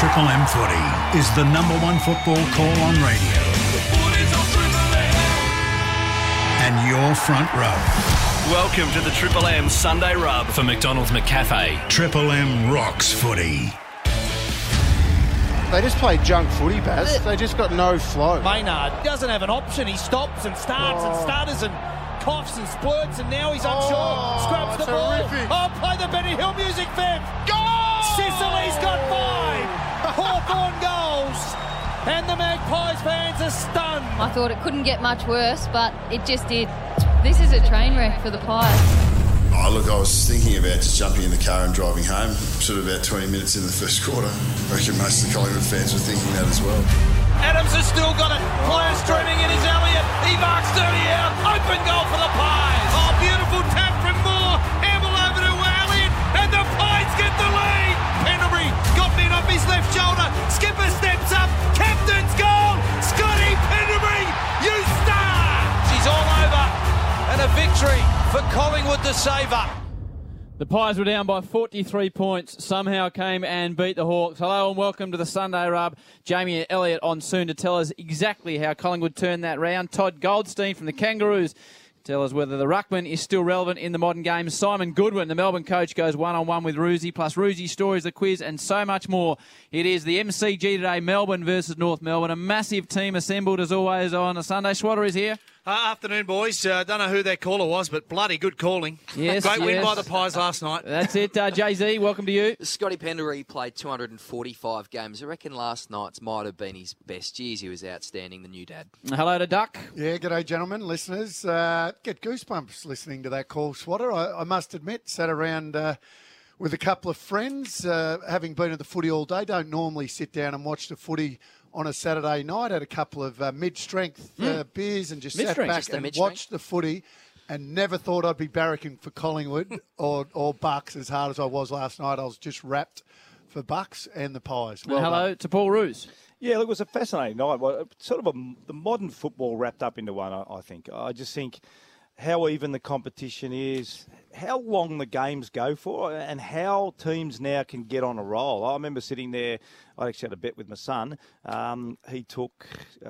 Triple M Footy is the number one football call on radio. And your front row. Welcome to the Triple M Sunday Rub for McDonald's McCafe. Triple M rocks footy. They just play junk footy, Baz. They just got no flow. Maynard doesn't have an option. He stops and starts and stutters and coughs and splurts, and now he's unsure. Scrubs the terrific. ball. Oh, play the Benny Hill music, Fev. Goal! Sicily's got 5. Hawthorn goals. And the Magpies fans are stunned. I thought it couldn't get much worse, but it just did. This is a train wreck for the Pies. Oh, look, I was thinking about just jumping in the car and driving home, sort of about 20 minutes in the first quarter. I reckon most of the Collingwood fans were thinking that as well. Adams has still got it. Player streaming in his Elliott. He marks 30 out. Open goal for the Pies. Oh, beautiful tap from Moore. Amble over to Elliott. And the Pies get the lead. Pendlebury got men off his left shoulder. Skipper steps up. Captain's goal. Scotty Pendlebury, you star. She's all over. And a victory for Collingwood to save up. The Pies were down by 43 points, somehow came and beat the Hawks. Hello and welcome to the Sunday Rub. Jamie Elliott on soon to tell us exactly how Collingwood turned that round. Todd Goldstein from the Kangaroos tell us whether the ruckman is still relevant in the modern game. Simon Goodwin, the Melbourne coach, goes one-on-one with Roosie, plus Roosie's stories, the quiz, and so much more. It is the MCG today, Melbourne versus North Melbourne. A massive team assembled as always on a Sunday. Swatter is here. Afternoon, boys. Don't know who their caller was, but bloody good calling. Yes, Great win yes. by the Pies last night. That's it. Jay-Z, welcome to you. Scotty Pendlebury played 245 games. I reckon last night's might have been his best years. He was outstanding, the new dad. Hello to Duck. Yeah, g'day, gentlemen, listeners. Get goosebumps listening to that call, Swatter. I must admit, sat around with a couple of friends, having been at the footy all day. Don't normally sit down and watch the footy on a Saturday night. Had a couple of mid-strength beers and just sat back and watched the footy, and never thought I'd be barracking for Collingwood or Bucks as hard as I was last night. I was just wrapped for Bucks and the Pies. Well Hello done. to Paul Roos. Yeah, look, it was a fascinating night. Well, sort of the modern football wrapped up into one, I think. I just think how even the competition is, how long the games go for, and how teams now can get on a roll. I remember sitting there, I actually had a bet with my son. He took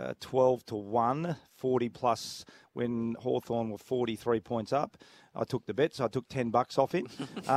12-1, 40 plus when Hawthorn were 43 points up. I took the bet, so I took $10 off him.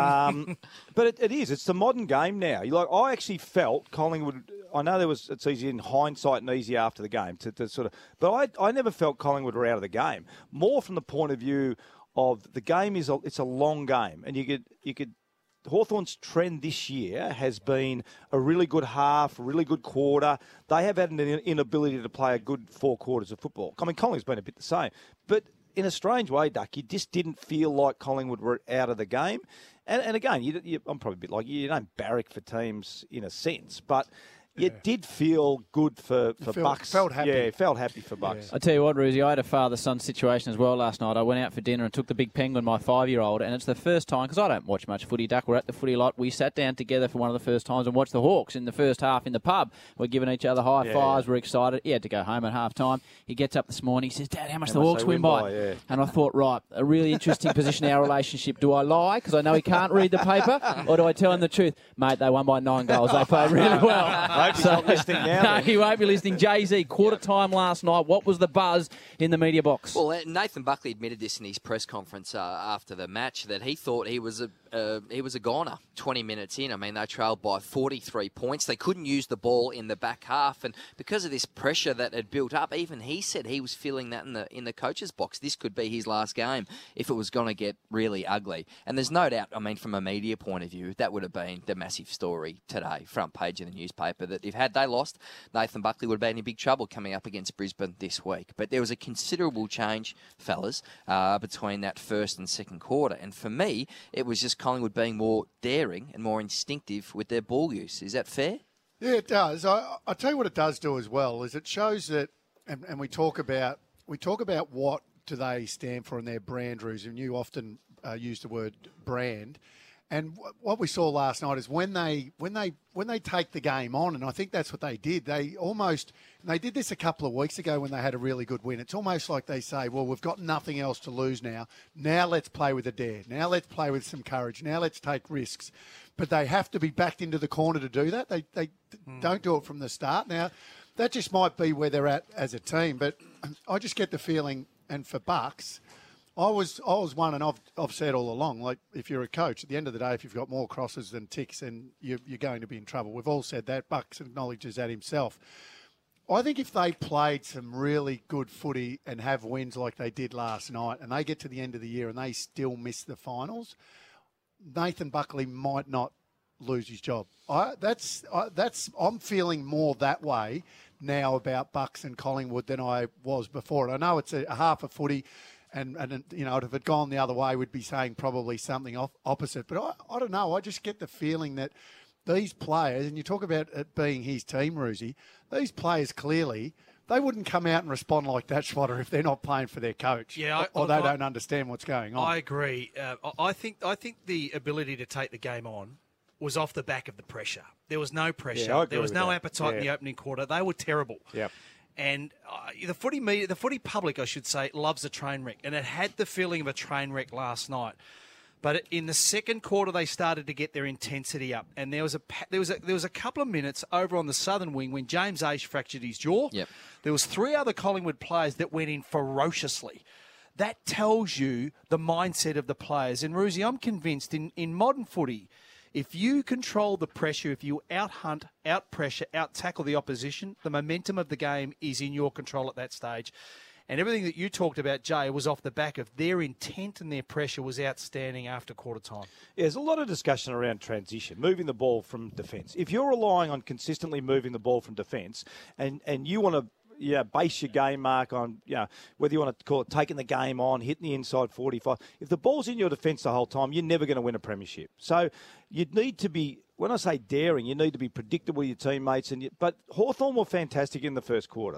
But it's the modern game now. I actually felt Collingwood. I know it's easy in hindsight and easy after the game to sort of, but I never felt Collingwood were out of the game. More from the point of view of the game it's a long game, and you could. Hawthorn's trend this year has been a really good half, a really good quarter. They have had an inability to play a good 4 quarters of football. I mean, Collingwood's been a bit the same, but in a strange way, Duck, you just didn't feel like Collingwood were out of the game. And again, I'm probably a bit like you don't barrack for teams in a sense, but it did feel good for Bucks. Felt happy. Yeah, felt happy for Bucks. I tell you what, Rosie, I had a father-son situation as well last night. I went out for dinner and took the big penguin, my 5-year-old, and it's the first time, because I don't watch much footy, Duck. We're at the footy lot. We sat down together for one of the first times and watched the Hawks in the first half in the pub. We're giving each other high fives. We're excited. He had to go home at half-time. He gets up this morning. He says, Dad, how much the Hawks win by? Yeah. And I thought, right, a really interesting position in our relationship. Do I lie because I know he can't read the paper, or do I tell him the truth? Mate, they won by 9 goals. They played really well. I hope he's not listening now. No, he won't be listening. Jay-Z, quarter time last night. What was the buzz in the media box? Well, Nathan Buckley admitted this in his press conference after the match, that he thought he was a goner 20 minutes in. I mean, they trailed by 43 points. They couldn't use the ball in the back half, and because of this pressure that had built up, even he said he was feeling that in the coach's box. This could be his last game if it was going to get really ugly. And there's no doubt, I mean, from a media point of view, that would have been the massive story today, front page of the newspaper, that if had they lost, Nathan Buckley would have been in big trouble coming up against Brisbane this week. But there was a considerable change, fellas, between that first and second quarter. And for me, it was just Collingwood being more daring and more instinctive with their ball use. Is that fair? Yeah, it does. I'll tell you what it does do as well, is it shows that, and we talk about what do they stand for in their brand, Roos, and you often use the word brand. And what we saw last night is when they take the game on, and I think that's what they did. They did this a couple of weeks ago when they had a really good win. It's almost like they say, well, we've got nothing else to lose now. Now let's play with a dare. Now let's play with some courage. Now let's take risks. But they have to be backed into the corner to do that. They don't do it from the start. Now, that just might be where they're at as a team. But I just get the feeling, and for Bucks, I was one, and I've said all along, like, if you're a coach, at the end of the day, if you've got more crosses than ticks, then you're going to be in trouble. We've all said that. Bucks acknowledges that himself. I think if they played some really good footy and have wins like they did last night, and they get to the end of the year and they still miss the finals, Nathan Buckley might not lose his job. I'm feeling more that way now about Bucks and Collingwood than I was before. And I know it's a half a footy, and you know, if it had gone the other way, we'd be saying probably something opposite. But I don't know. I just get the feeling that these players, and you talk about it being his team, Roosie, these players clearly, they wouldn't come out and respond like that, Schwatter, if they're not playing for their coach, or they don't understand what's going on. I agree. I think the ability to take the game on was off the back of the pressure. There was no pressure. Yeah, there was no appetite in the opening quarter. They were terrible. Yep. And the footy public, I should say, loves a train wreck, and it had the feeling of a train wreck last night. But in the second quarter, they started to get their intensity up, and there was a couple of minutes over on the southern wing when James Aish fractured his jaw. Yep. There was 3 other Collingwood players that went in ferociously. That tells you the mindset of the players. And Roosie, I'm convinced in modern footy, if you control the pressure, if you out-hunt, out-pressure, out-tackle the opposition, the momentum of the game is in your control at that stage. And everything that you talked about, Jay, was off the back of their intent, and their pressure was outstanding after quarter time. Yeah, there's a lot of discussion around transition, moving the ball from defence. If you're relying on consistently moving the ball from defence and you want to base your game, Mark, on whether you want to call it taking the game on, hitting the inside 45. If the ball's in your defence the whole time, you're never going to win a premiership. So you'd need to be, when I say daring, you need to be predictable with your teammates. But Hawthorn were fantastic in the first quarter.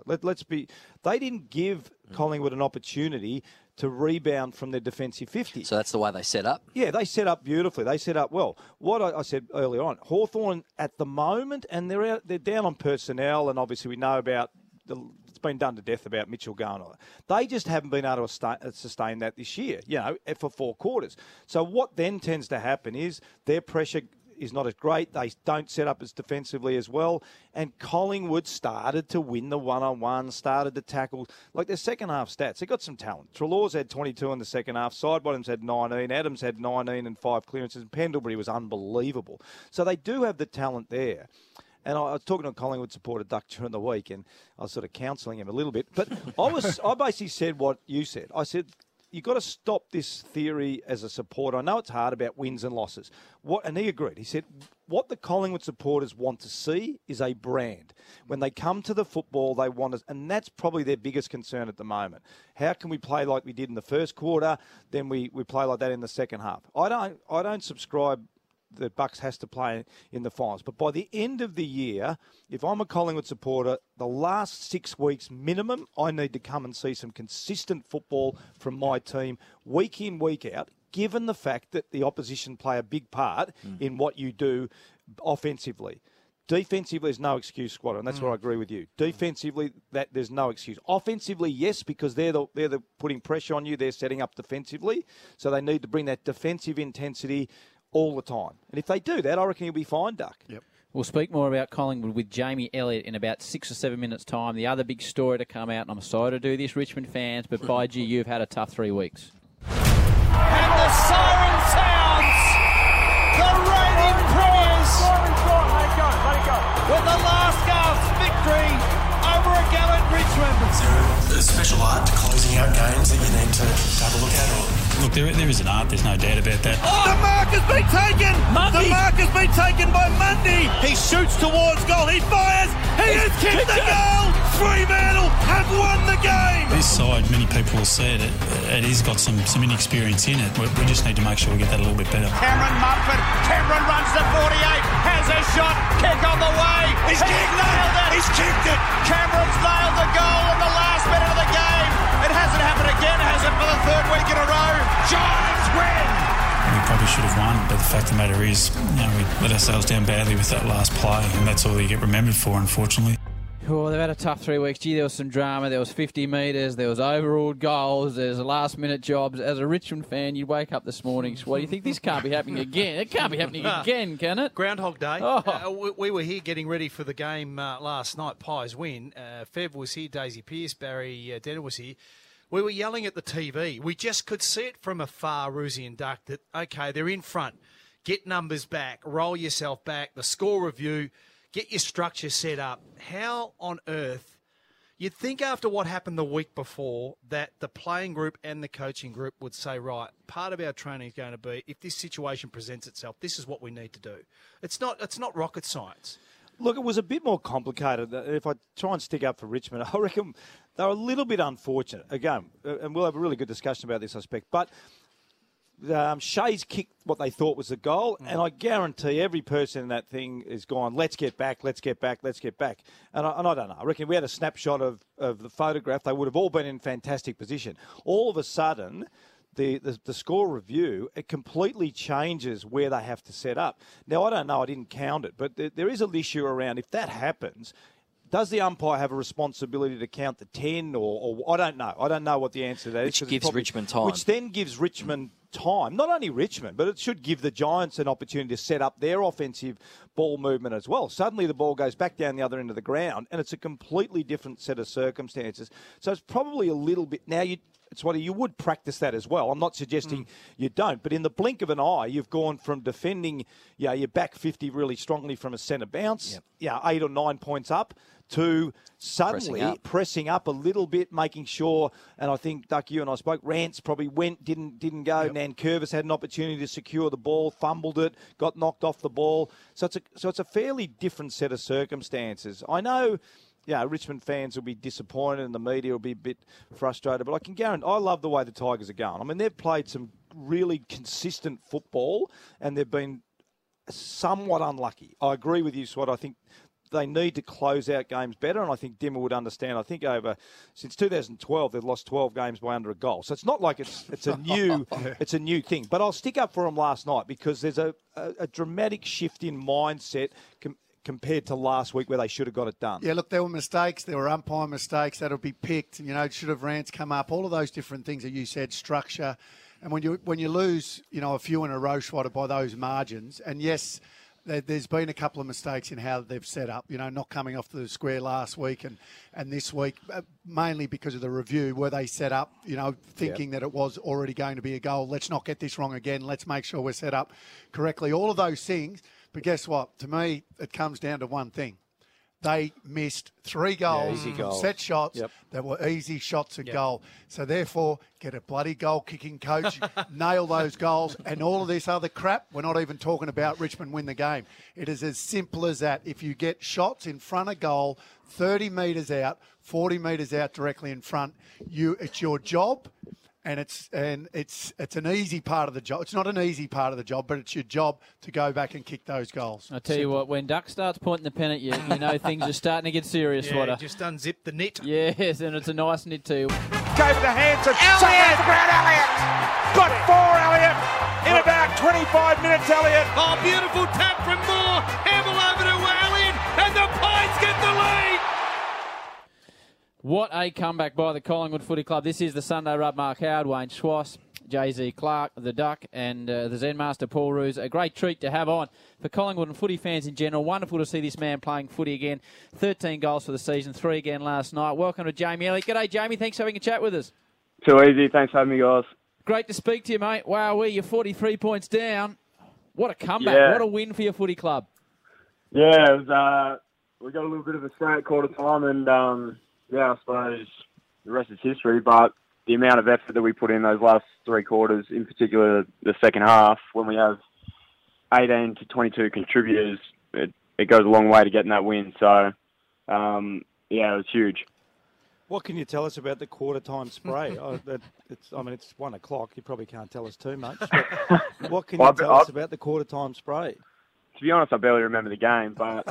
They didn't give Collingwood an opportunity to rebound from their defensive 50. So that's the way they set up? Yeah, they set up beautifully. They set up well. What I said earlier on, Hawthorn at the moment, and they're down on personnel, and obviously we know about it's been done to death about Mitchell going on. They just haven't been able to sustain that this year, for 4 quarters. So what then tends to happen is their pressure is not as great. They don't set up as defensively as well. And Collingwood started to win the one-on-one, started to tackle. Like their second half stats, they got some talent. Treloar's had 22 in the second half. Sidebottom's had 19. Adams had 19 and 5 clearances. And Pendlebury was unbelievable. So they do have the talent there. And I was talking to a Collingwood supporter, Duck, during the week, and I was sort of counselling him a little bit. But I basically said what you said. I said, you've got to stop this theory as a supporter. I know it's hard about wins and losses. And he agreed. He said, what the Collingwood supporters want to see is a brand. When they come to the football, they want us, and that's probably their biggest concern at the moment. How can we play like we did in the first quarter, then we play like that in the second half? I don't subscribe that Bucks has to play in the finals. But by the end of the year, if I'm a Collingwood supporter, the last 6 weeks minimum, I need to come and see some consistent football from my team week in, week out, given the fact that the opposition play a big part in what you do offensively. Defensively, there's no excuse, Squatter, and that's where I agree with you. Defensively, there's no excuse. Offensively, yes, because they're the putting pressure on you. They're setting up defensively, so they need to bring that defensive intensity all the time. And if they do that, I reckon you'll be fine, Duck. Yep. We'll speak more about Collingwood with Jamie Elliott in about 6 or 7 minutes' time. The other big story to come out, and I'm sorry to do this, Richmond fans, but by G, you've had a tough 3 weeks. And the siren sounds. The reigning premiers. Let it go. With the last gasp victory over a gallant Richmond. Is there a special art to closing out games that you need to have a look at? Look, there is an art, there's no doubt about that. Oh, the mark has been taken! The mark has been taken by Mundy! He shoots towards goal, he fires, he has kicked the goal! Fremantle have won the game! This side, many people will say it has got some inexperience in it. We just need to make sure we get that a little bit better. Cameron Mumford runs to 48, has a shot, kick on the way! He's nailed it! He's kicked it! Cameron's nailed the goal in the last minute of the game! It hasn't happened again, has it, for the 3rd week in a row? Giants win! we probably should have won. But the fact of the matter is, we let ourselves down badly with that last play, and that's all you get remembered for, unfortunately. Oh, they've had a tough 3 weeks. Gee, there was some drama. There was 50 metres. There was overruled goals. There's last-minute jobs. As a Richmond fan, you'd wake up this morning. Well, you think this can't be happening again? It can't be happening again, can it? Groundhog Day. Oh. We were here getting ready for the game last night, Pies win. Fev was here, Daisy Pearce, Barry Denner was here. We were yelling at the TV. We just could see it from afar, Roosie and Duck, that, okay, they're in front. Get numbers back. Roll yourself back. The score review. Get your structure set up. How on earth... You'd think after what happened the week before that the playing group and the coaching group would say, right, part of our training is going to be, if this situation presents itself, this is what we need to do. It's not rocket science. Look, it was a bit more complicated. If I try and stick up for Richmond, I reckon they were a little bit unfortunate. Again, and we'll have a really good discussion about this, I expect. But Shays kicked what they thought was a goal, and I guarantee every person in that thing is gone, let's get back, let's get back, let's get back. And I don't know. I reckon we had a snapshot of the photograph. They would have all been in fantastic position. All of a sudden, the score review, it completely changes where they have to set up. Now, I don't know. I didn't count it. But there is an issue around if that happens, does the umpire have a responsibility to count the 10 or I don't know. I don't know what the answer to that is. Which gives Richmond time. Which then gives Richmond time. Not only Richmond, but it should give the Giants an opportunity to set up their offensive ball movement as well. Suddenly the ball goes back down the other end of the ground and it's a completely different set of circumstances. So it's probably a little bit... Now, you would practice that as well. I'm not suggesting you don't, but in the blink of an eye, you've gone from defending your back 50 really strongly from a centre bounce, 8 or 9 points up, to suddenly pressing up a little bit, making sure, and I think, Duck, you and I spoke, Rance probably didn't go. Yep. Nankervis had an opportunity to secure the ball, fumbled it, got knocked off the ball. So it's a fairly different set of circumstances. I know... Richmond fans will be disappointed and the media will be a bit frustrated, but I can guarantee I love the way the Tigers are going. I mean, they've played some really consistent football and they've been somewhat unlucky. I agree with you, Swat. I think they need to close out games better, and I think Dimmer would understand. I think since 2012, they've lost 12 games by under a goal. So it's not like it's a new thing. But I'll stick up for them last night because there's a dramatic shift in mindset compared to last week where they should have got it done. Yeah, look, there were mistakes. There were umpire mistakes that'll be picked. Should have Rance come up. All of those different things that you said, structure. And when you lose, a few in a row, Schwatter, by those margins, and yes, there's been a couple of mistakes in how they've set up, not coming off the square last week and this week, mainly because of the review where they set up, thinking that it was already going to be a goal. Let's not get this wrong again. Let's make sure we're set up correctly. All of those things. But guess what? To me, it comes down to one thing. They missed 3 goals, set shots that were easy shots at goal. So therefore, get a bloody goal-kicking coach, nail those goals, and all of this other crap. We're not even talking about Richmond win the game. It is as simple as that. If you get shots in front of goal, 30 metres out, 40 metres out directly in front, it's your job. And it's an easy part of the job. It's not an easy part of the job, but it's your job to go back and kick those goals. I tell you what, when Duck starts pointing the pen at you, you know things are starting to get serious. Yeah, just unzip the knit. Yes, and it's a nice knit too. Go for the hands of Elliott. Elliott got 4. Elliott in about 25 minutes. Elliott. Oh, beautiful tap from Moore. Hamble over to Elliott, and the Pies get the lead. What a comeback by the Collingwood Footy Club. This is the Sunday Rub. Mark Howard, Wayne Schwass, Jay-Z Clark, the Duck, and the Zen Master Paul Roos. A great treat to have on for Collingwood and footy fans in general. Wonderful to see this man playing footy again. 13 goals for the season, 3 again last night. Welcome to Jamie Elliott. G'day, Jamie. Thanks for having a chat with us. Too easy. Thanks for having me, guys. Great to speak to you, mate. Wow, you're 43 points down. What a comeback. What a win for your footy club. Yeah, it was, we got a little bit of a scrap at quarter time and... I suppose the rest is history, but the amount of effort that we put in those last 3 quarters, in particular the second half, when we have 18 to 22 contributors, it goes a long way to getting that win. So, it was huge. What can you tell us about the quarter-time spray? It's 1 o'clock. You probably can't tell us too much. But what can you tell us about the quarter-time spray? To be honest, I barely remember the game, but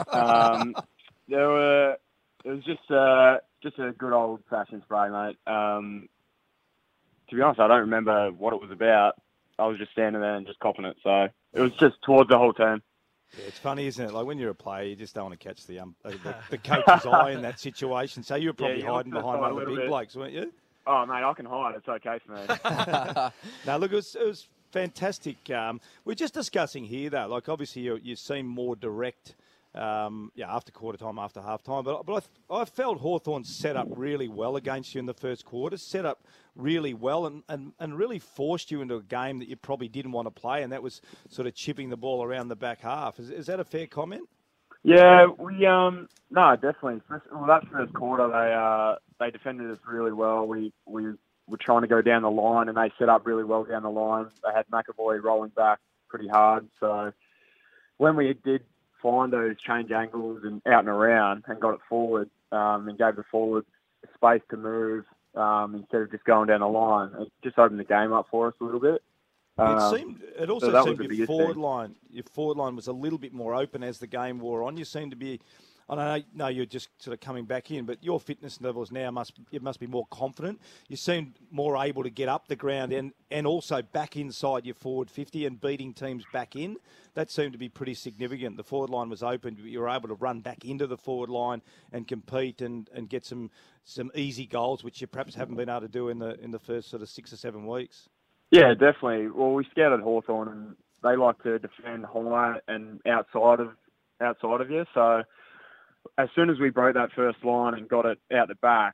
it was just a good old-fashioned spray, mate. To be honest, I don't remember what it was about. I was just standing there and just copping it. So it was just towards the whole team. Yeah, it's funny, isn't it? Like when you're a player, you just don't want to catch the coach's eye in that situation. So you were probably hiding behind one of the big blokes, weren't you? Oh, mate, I can hide. It's okay for me. No, look, it was fantastic. We're just discussing here, though. Like, obviously, you seem more direct after quarter time, after half time. But I felt Hawthorn set up really well against you in the first quarter, set up really well and really forced you into a game that you probably didn't want to play, and that was sort of chipping the ball around the back half. Is that a fair comment? Yeah, we no, definitely. Well, that first quarter, they defended us really well. We were trying to go down the line, and they set up really well down the line. They had McAvoy rolling back pretty hard. So when we did find those change angles and out and around and got it forward and gave the forward space to move instead of just going down the line, it just opened the game up for us a little bit. It also seemed your forward line was a little bit more open as the game wore on. You seemed to be, I know you're just sort of coming back in, but your fitness levels now must be more confident. You seemed more able to get up the ground and also back inside your forward 50 and beating teams back in. That seemed to be pretty significant. The forward line was open. You were able to run back into the forward line and compete and get some easy goals, which you perhaps haven't been able to do in the first sort of 6 or 7 weeks. Yeah, definitely. Well, we scouted Hawthorn, and they like to defend high and outside of you. So as soon as we broke that first line and got it out the back,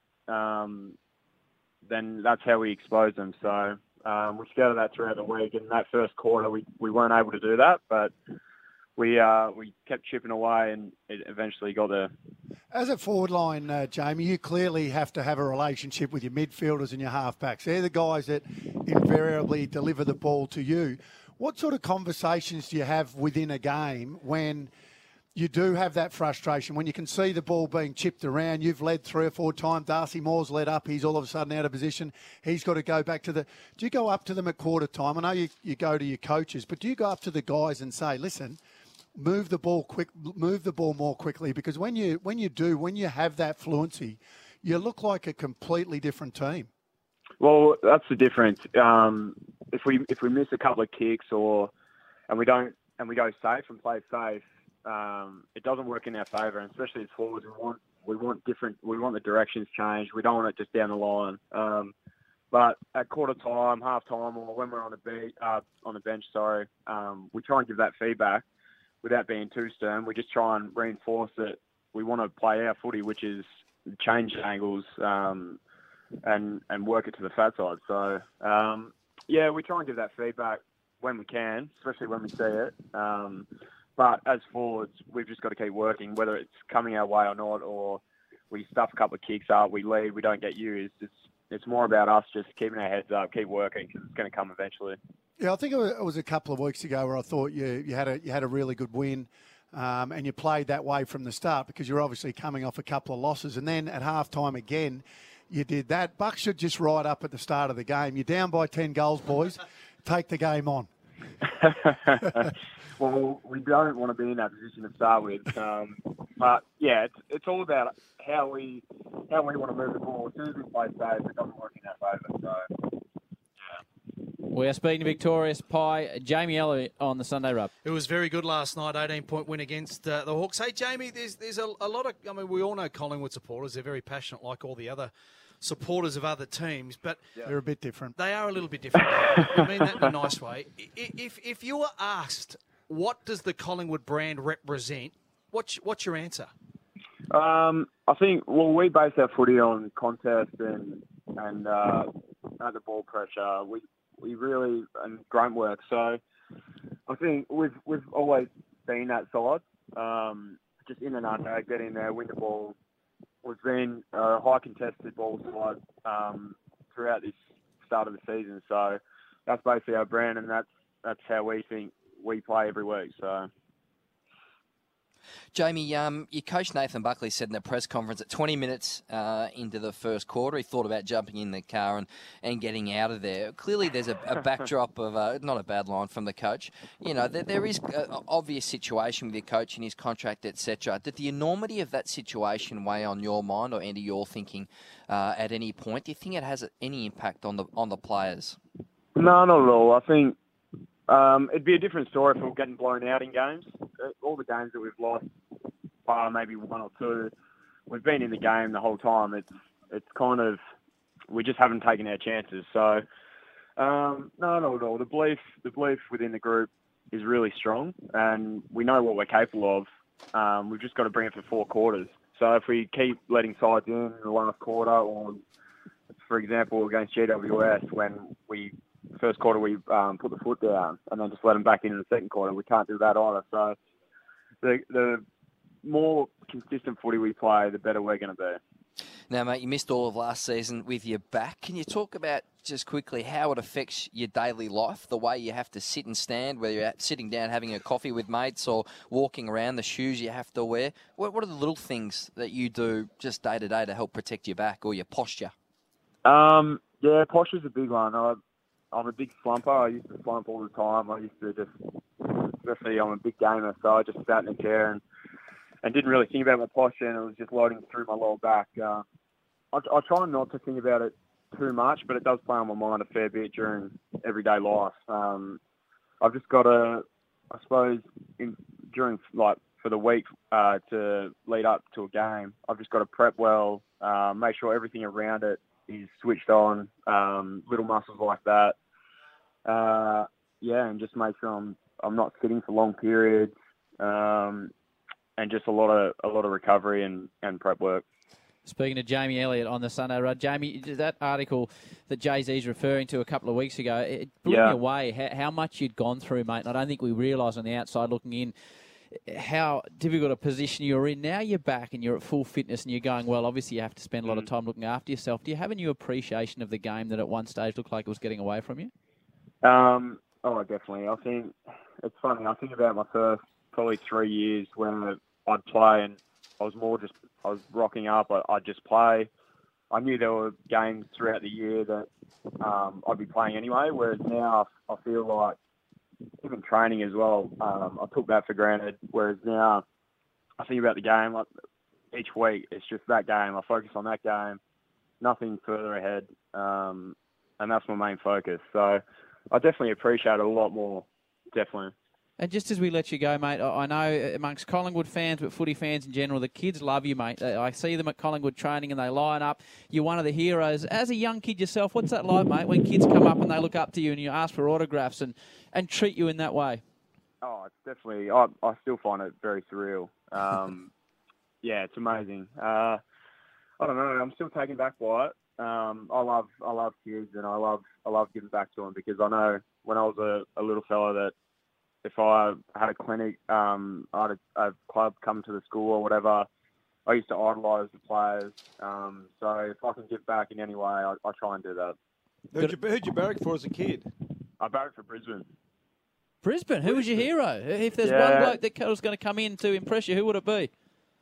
then that's how we exposed them. So we scouted that throughout the week. In that first quarter, we weren't able to do that, but we kept chipping away, and it eventually got there. As a forward line, Jamie, you clearly have to have a relationship with your midfielders and your halfbacks. They're the guys that invariably deliver the ball to you. What sort of conversations do you have within a game when you do have that frustration, when you can see the ball being chipped around? You've led 3 or 4 times. Darcy Moore's led up. He's all of a sudden out of position. He's got to go back to do you go up to them at quarter time? I know you go to your coaches, but do you go up to the guys and say, listen, move the ball more quickly, because when you have that fluency, you look like a completely different team. Well, that's the difference. If we miss a couple of kicks and we go safe and play safe, it doesn't work in our favour, and especially as forwards, we want the directions changed. We don't want it just down the line. But at quarter time, half time, or when we're on the bench, we try and give that feedback without being too stern. We just try and reinforce that we want to play our footy, which is change angles and work it to the fat side. So, we try and give that feedback when we can, especially when we see it. But as forwards, we've just got to keep working, whether it's coming our way or not, or we stuff a couple of kicks up, we lead, we don't get used. It's more about us just keeping our heads up, keep working, because it's going to come eventually. Yeah, I think it was a couple of weeks ago where I thought you had a really good win, and you played that way from the start because you're obviously coming off a couple of losses. And then at halftime again, you did that. Bucks should just ride up at the start of the game. You're down by 10 goals, boys. Take the game on. Well, we don't want to be in that position to start with. But, yeah, it's all about how we want to move the ball. As soon as we play safe, it doesn't work in our favour. So, yeah. We are speaking to Victorious Pie, Jamie Elliott on the Sunday Rub. It was very good last night, 18-point win against the Hawks. Hey, Jamie, there's a lot of... I mean, we all know Collingwood supporters. They're very passionate like all the other supporters of other teams, but... They're a bit different. They are a little bit different. I mean that in a nice way. If you were asked, what does the Collingwood brand represent, what's your answer? I think, we base our footy on contest and the ball pressure. We really, and grunt work. So I think we've always been that side. Just in and under, get in there, win the ball. We've been a high contested ball side throughout this start of the season. So that's basically our brand, and that's how we think we play every week. So. Jamie, your coach Nathan Buckley said in the press conference at 20 minutes into the first quarter, he thought about jumping in the car and getting out of there. Clearly there's a backdrop of, not a bad line from the coach, there is an obvious situation with your coach and his contract, etc. Did the enormity of that situation weigh on your mind or into your thinking at any point? Do you think it has any impact on the players? No, not at all. I think It'd be a different story if we were getting blown out in games. All the games that we've lost, maybe one or two, we've been in the game the whole time. It's kind of, we just haven't taken our chances. So, no, not at all. The belief within the group is really strong, and we know what we're capable of. We've just got to bring it for 4 quarters. So if we keep letting sides in the last quarter, or for example against GWS, when first quarter we put the foot down and then just let them back in the second quarter, we can't do that either. So the more consistent footy we play, the better we're going to be. Now, mate, you missed all of last season with your back. Can you talk about, just quickly, how it affects your daily life, the way you have to sit and stand, whether you're sitting down having a coffee with mates or walking around, the shoes you have to wear? What are the little things that you do just day to day to help protect your back or your posture? Yeah, posture's a big one. I'm a big slumper. I used to slump all the time. I used to especially I'm a big gamer, so I just sat in a chair and didn't really think about my posture, and it was just loading through my lower back. I try not to think about it too much, but it does play on my mind a fair bit during everyday life. I've just got to, I suppose, for the week to lead up to a game, I've just got to prep well, make sure everything around it is switched on, little muscles like that. And just make sure I'm not sitting for long periods, and just a lot of recovery and prep work. Speaking to Jamie Elliott on the Sunday Rub, Jamie, that article that Jay-Z's referring to a couple of weeks ago, it blew me away how much you'd gone through, mate. And I don't think we realise on the outside looking in how difficult a position you're in. Now you're back and you're at full fitness and you're going, well, obviously you have to spend a lot of time looking after yourself. Do you have a new appreciation of the game that at one stage looked like it was getting away from you? Oh, definitely. I think it's funny. I think about my first probably 3 years when I'd play and I was rocking up. I'd just play. I knew there were games throughout the year that I'd be playing anyway, whereas now I feel like even training as well, I took that for granted, whereas now I think about the game each week. It's just that game. I focus on that game, nothing further ahead, and that's my main focus. So I definitely appreciate it a lot more, definitely. And just as we let you go, mate, I know amongst Collingwood fans, but footy fans in general, the kids love you, mate. I see them at Collingwood training and they line up. You're one of the heroes. As a young kid yourself, what's that like, mate, when kids come up and they look up to you and you ask for autographs and treat you in that way? Oh, it's definitely, I still find it very surreal. Yeah, it's amazing. I don't know, I'm still taken back by it. I love kids and I love giving back to them, because I know when I was a little fella that if I had a clinic, I had a club come to the school or whatever, I used to idolise the players. So if I can give back in any way, I try and do that. Who'd you barrack for as a kid? I barracked for Brisbane. Brisbane? Who was your hero? If there's one bloke that was going to come in to impress you, who would it be?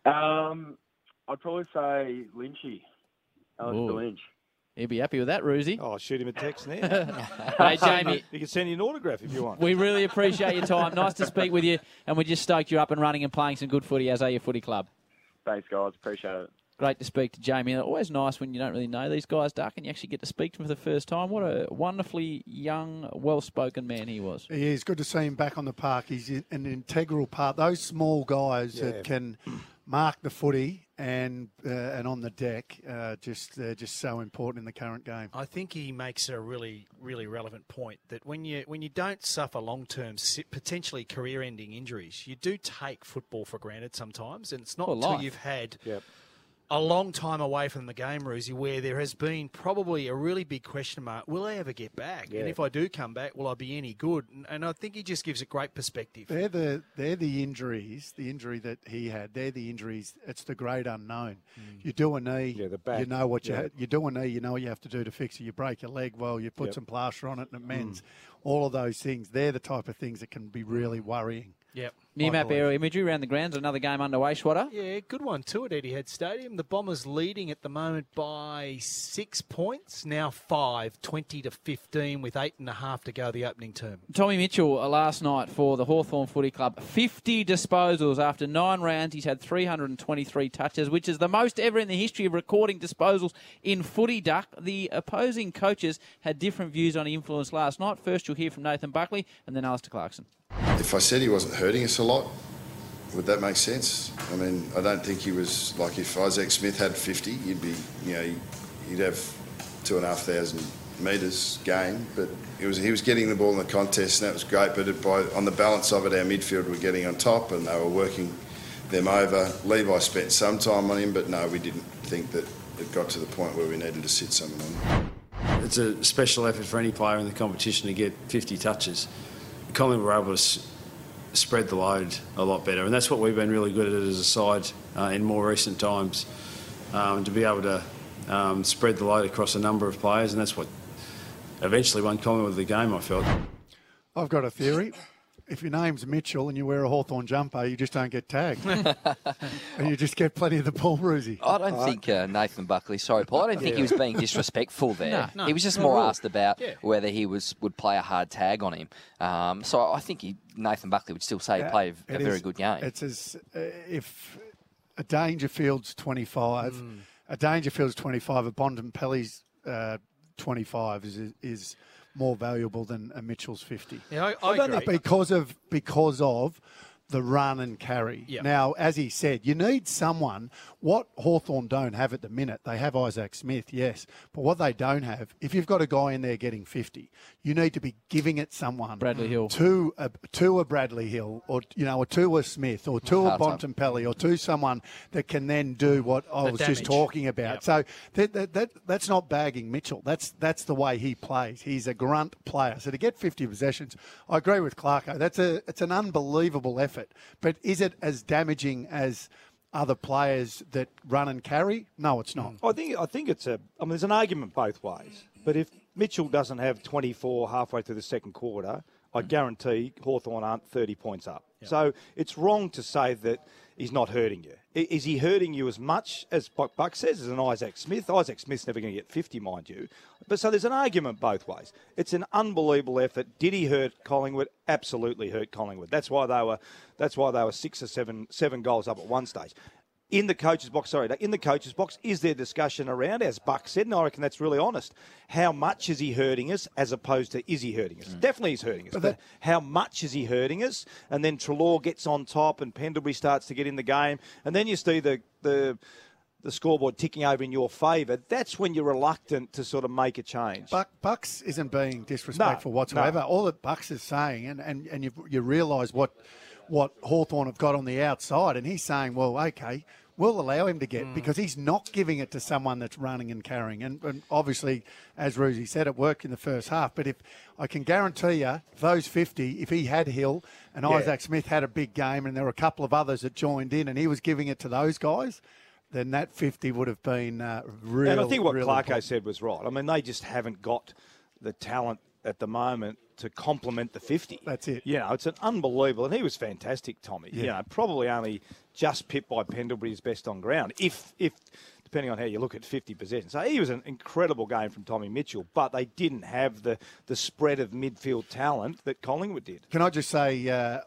I'd probably say Lynchy. Alistair Lynch. He'd be happy with that, Roosie. Oh, shoot him a text now. Hey, Jamie. You can send you an autograph if you want. We really appreciate your time. Nice to speak with you. And we're just stoked you're up and running and playing some good footy, as are your footy club. Thanks, guys. Appreciate it. Great to speak to Jamie. Always nice when you don't really know these guys, Duck, and you actually get to speak to them for the first time. What a wonderfully young, well-spoken man he was. He is. Good to see him back on the park. He's an integral part. Those small guys that can mark the footy and on the deck, they're just so important in the current game. I think he makes a really, really relevant point that when you don't suffer long-term, potentially career-ending injuries, you do take football for granted sometimes, and it's not until you've had a long time away from the game, Roosie, where there has been probably a really big question mark, will I ever get back? Yeah. And if I do come back, will I be any good? And I think he just gives a great perspective. They're the injuries, the injury that he had, they're the injuries, it's the great unknown. You do a knee, the back. You know what you do a knee, you know what you have to do to fix it. You break your leg, well, you put some plaster on it and it mends. All of those things, they're the type of things that can be really worrying. Yep. Near-map aerial imagery around the grounds. Another game underway, Schwatter. Yeah, good one too at Etihad Stadium. The Bombers leading at the moment by 6 points. Now 5, 20-15 with 8.5 to go the opening term. Tommy Mitchell last night for the Hawthorn Footy Club. 50 disposals after 9 rounds. He's had 323 touches, which is the most ever in the history of recording disposals in footy, Duck. The opposing coaches had different views on influence last night. First, you'll hear from Nathan Buckley and then Alistair Clarkson. If I said he wasn't hurting us a lot, would that make sense? I mean, I don't think he was, like, if Isaac Smith had 50, you'd be, you'd have 2,500 metres gain, but he was getting the ball in the contest, and that was great, but on the balance of it, our midfield were getting on top and they were working them over. Levi spent some time on him, but no, we didn't think that it got to the point where we needed to sit someone on him. It's a special effort for any player in the competition to get 50 touches. Collingwood were able to spread the load a lot better, and that's what we've been really good at as a side in more recent times, to be able to spread the load across a number of players, and that's what eventually won Collingwood the game, I felt. I've got a theory. If your name's Mitchell and you wear a Hawthorn jumper, you just don't get tagged. And you just get plenty of the ball, Rosie. I don't think Nathan Buckley, sorry, Paul, I don't think he was being disrespectful there. No, he was just more asked about whether he would play a hard tag on him. So I think Nathan Buckley would still say he played a very good game. It's as if a Dangerfield's 25, a Dangerfield's 25, a Bontempelli's 25 is more valuable than a Mitchell's 50. Yeah, I agree. Because of the run and carry. Yep. Now, as he said, you need someone. What Hawthorn don't have at the minute, they have Isaac Smith, yes, but what they don't have, if you've got a guy in there getting 50, you need to be giving it someone. Bradley Hill. To a Bradley Hill, or to a Smith, or to a Bontempelli, or to someone that can then do what I was just talking about. Yep. So that's not bagging Mitchell. That's the way he plays. He's a grunt player. So to get 50 possessions, I agree with Clarko. It's an unbelievable effort. But is it as damaging as other players that run and carry? No, it's not. I think it's there's an argument both ways. But if Mitchell doesn't have 24 halfway through the second quarter, I guarantee Hawthorn aren't 30 points up. Yep. So it's wrong to say that he's not hurting you. Is he hurting you as much as Buck says as an Isaac Smith? Isaac Smith's never going to get 50, mind you. But so there's an argument both ways. It's an unbelievable effort. Did he hurt Collingwood? Absolutely hurt Collingwood. That's why they were 6 or 7 goals up at one stage. In the coach's box, is there discussion around, as Buck said, and I reckon that's really honest, how much is he hurting us as opposed to is he hurting us? Definitely he's hurting us, but how much is he hurting us? And then Treloar gets on top and Pendlebury starts to get in the game, and then you see the scoreboard ticking over in your favour. That's when you're reluctant to sort of make a change. Bucks isn't being disrespectful whatsoever. No. All that Bucks is saying, and you realise what Hawthorn have got on the outside, and he's saying, well, okay, we'll allow him to get, because he's not giving it to someone that's running and carrying. And obviously, as Rosie said, it worked in the first half. But if I can guarantee you, those 50, if he had Hill and Isaac Smith had a big game and there were a couple of others that joined in and he was giving it to those guys, then that 50 would have been real. And I think what Clarko said was right. I mean, they just haven't got the talent at the moment to complement the 50. That's it. It's an unbelievable, and he was fantastic, Tommy. Yeah. Probably only just pipped by Pendlebury's best on ground, if depending on how you look at 50 possessions. So he was an incredible game from Tommy Mitchell, but they didn't have the spread of midfield talent that Collingwood did. Can I just say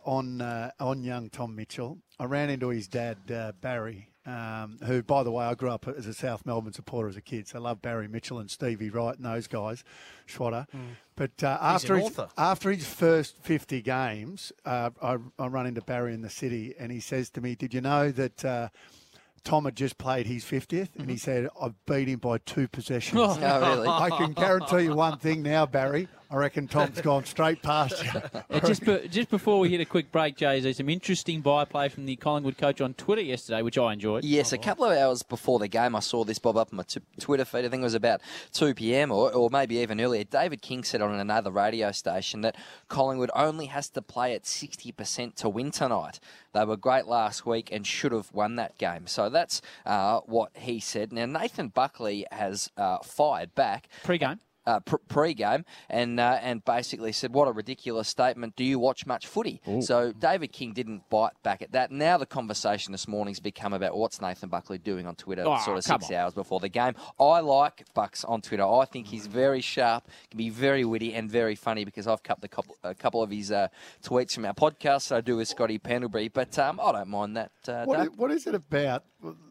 on young Tom Mitchell, I ran into his dad, Barry, who, by the way, I grew up as a South Melbourne supporter as a kid, so I love Barry Mitchell and Stevie Wright and those guys, Schwatter. But after his first 50 games, I run into Barry in the city, and he says to me, did you know that Tom had just played his 50th? And he said, I beat him by 2 possessions. Oh, really? I can guarantee you one thing now, Barry. I reckon Tom's gone straight past you. Just before we hit a quick break, Jay, there's some interesting byplay from the Collingwood coach on Twitter yesterday, which I enjoyed. Yes, a couple of hours before the game, I saw this bob up on my Twitter feed. I think it was about 2 p.m. or maybe even earlier. David King said on another radio station that Collingwood only has to play at 60% to win tonight. They were great last week and should have won that game. So that's what he said. Now, Nathan Buckley has fired back. Pre-game? pre-game and basically said, what a ridiculous statement. Do you watch much footy? Ooh. So David King didn't bite back at that. Now the conversation this morning's become about what's Nathan Buckley doing on Twitter sort of 6 hours before the game. I like Bucks on Twitter. I think he's very sharp, can be very witty and very funny because I've cut a couple of his tweets from our podcast that I do with Scotty Pendlebury. But I don't mind that. What is it about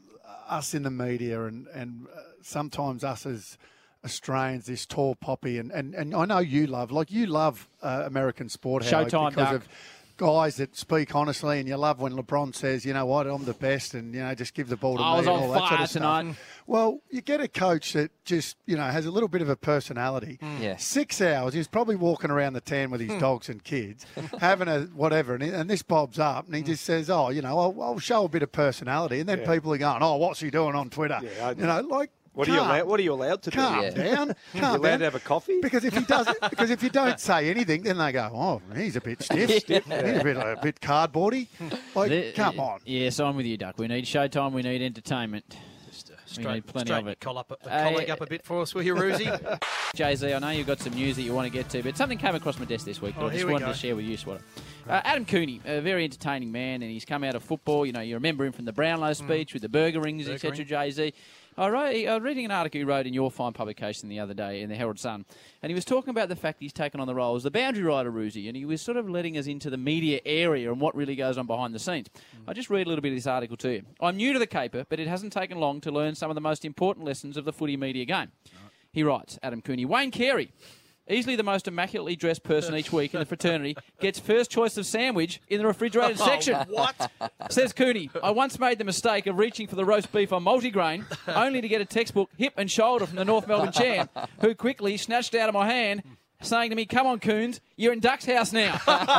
us in the media and sometimes us as Australians, this tall poppy, and I know you love American sport, Howard, Showtime, because Duck. of guys that speak honestly, and you love when LeBron says, you know what, I'm the best, and just give the ball to me. I was and on all that fire sort of tonight. stuff. Well, you get a coach that just has a little bit of a personality. Yeah. 6 hours, he's probably walking around the town with his dogs and kids, having a whatever, and this bobs up, and he just says, I'll show a bit of personality, and then people are going, what's he doing on Twitter? Yeah, What are you allowed to do? Calm down. You're allowed to have a coffee? Because if you don't say anything, then they go, oh, he's a bit stiff. He's a bit cardboardy. Come on. Yes, I'm with you, Duck. We need showtime. We need entertainment. We need plenty of it. Colleague up a bit for us, will you, Roosie? Jay-Z, I know you've got some news that you want to get to, but something came across my desk this week that I just wanted to share with you, Swatter. Adam Cooney, a very entertaining man, and he's come out of football. You remember him from the Brownlow speech with the burger rings, etc., Jay-Z. I was reading an article he wrote in your fine publication the other day in the Herald Sun, and he was talking about the fact he's taken on the role as the boundary rider, Roosie, and he was sort of letting us into the media area and what really goes on behind the scenes. I'll just read a little bit of this article to you. I'm new to the caper, but it hasn't taken long to learn some of the most important lessons of the footy media game. He writes, Adam Cooney, Wayne Carey, easily the most immaculately dressed person each week in the fraternity, gets first choice of sandwich in the refrigerated section. What? Says Cooney, I once made the mistake of reaching for the roast beef on multigrain, only to get a textbook hip and shoulder from the North Melbourne champ, who quickly snatched it out of my hand, saying to me, come on, Coons, you're in Duck's house now.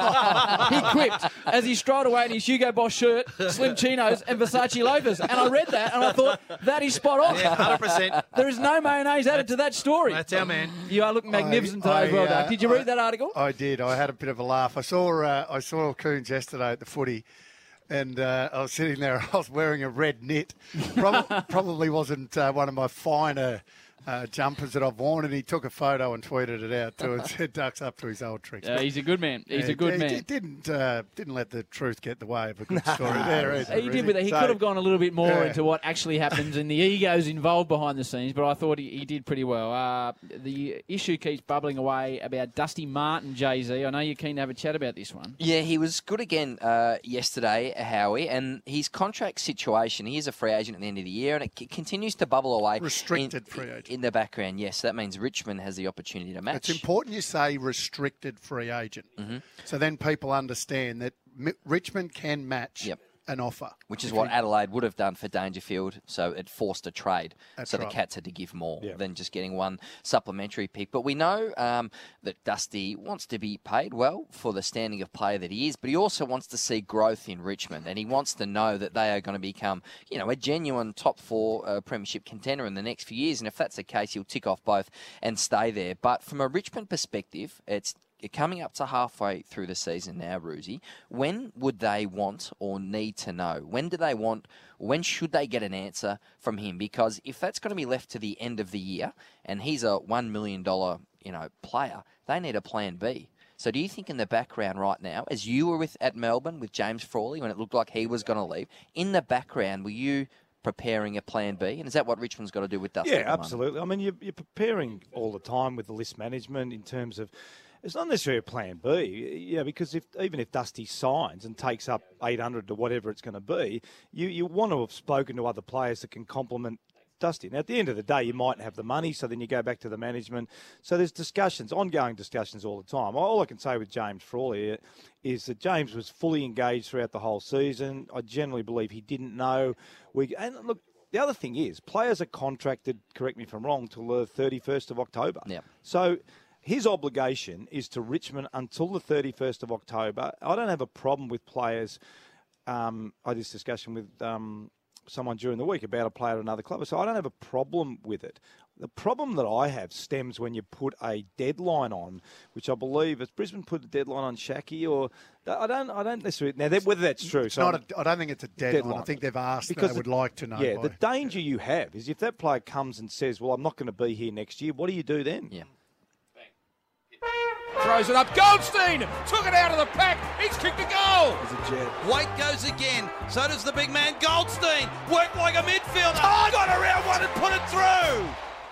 He quipped as he strolled away in his Hugo Boss shirt, slim chinos and Versace loafers. And I read that and I thought, that is spot on. Yeah, 100%. There is no mayonnaise added to that story. That's our man. You are looking magnificent today as well, Duck. Did you read that article? I did. I had a bit of a laugh. I saw Coons yesterday at the footy, and I was sitting there. I was wearing a red knit. Probably wasn't one of my finer jumpers that I've worn, and he took a photo and tweeted it out too and said Duck's up to his old tricks. He's a good man. He's a good man. He didn't let the truth get in the way of a good story there either. He did with it. He could have gone a little bit more into what actually happens and the egos involved behind the scenes, but I thought he did pretty well. The issue keeps bubbling away about Dusty Martin, Jay-Z. I know you're keen to have a chat about this one. Yeah, he was good again yesterday, Howie, and his contract situation, he is a free agent at the end of the year, and it continues to bubble away. Restricted free agent. In the background, yes. That means Richmond has the opportunity to match. It's important you say restricted free agent. Mm-hmm. So then people understand that Richmond can match an offer. Which is what Adelaide would have done for Dangerfield, so it forced a trade. That's so right. the Cats had to give more than just getting one supplementary pick. But we know that Dusty wants to be paid well for the standing of player that he is, but he also wants to see growth in Richmond, and he wants to know that they are going to become, a genuine top four premiership contender in the next few years. And if that's the case, he'll tick off both and stay there. But from a Richmond perspective, it's coming up to halfway through the season now, Roosie. When would they want or need to know? When should they get an answer from him? Because if that's going to be left to the end of the year and he's a $1 million, player, they need a plan B. So do you think in the background right now, as you were at Melbourne with James Frawley when it looked like he was going to leave, in the background, were you preparing a plan B? And is that what Richmond's got to do with Dusty? Yeah, absolutely. I mean, you're preparing all the time with the list management in terms of it's not necessarily a plan B, because even if Dusty signs and takes up 800 to whatever it's going to be, you want to have spoken to other players that can complement Dusty. Now, at the end of the day, you might have the money, so then you go back to the management. So there's ongoing discussions all the time. All I can say with James Frawley is that James was fully engaged throughout the whole season. I generally believe he didn't know. And look, the other thing is, players are contracted, correct me if I'm wrong, till the 31st of October. Yeah. So his obligation is to Richmond until the 31st of October. I don't have a problem with players. I had this discussion with someone during the week about a player at another club. So I don't have a problem with it. The problem that I have stems when you put a deadline on, which I believe has Brisbane put a deadline on Shaki, or I don't necessarily now whether that's true. I don't think it's a deadline. I think they've asked because they would like to know. Yeah, the danger you have is if that player comes and says, "Well, I'm not going to be here next year," what do you do then? Yeah. throws it up. Goldstein took it out of the pack. He's kicked a goal. It's a jet. Waite goes again. So does the big man Goldstein. Worked like a midfielder. Got around one and put it through.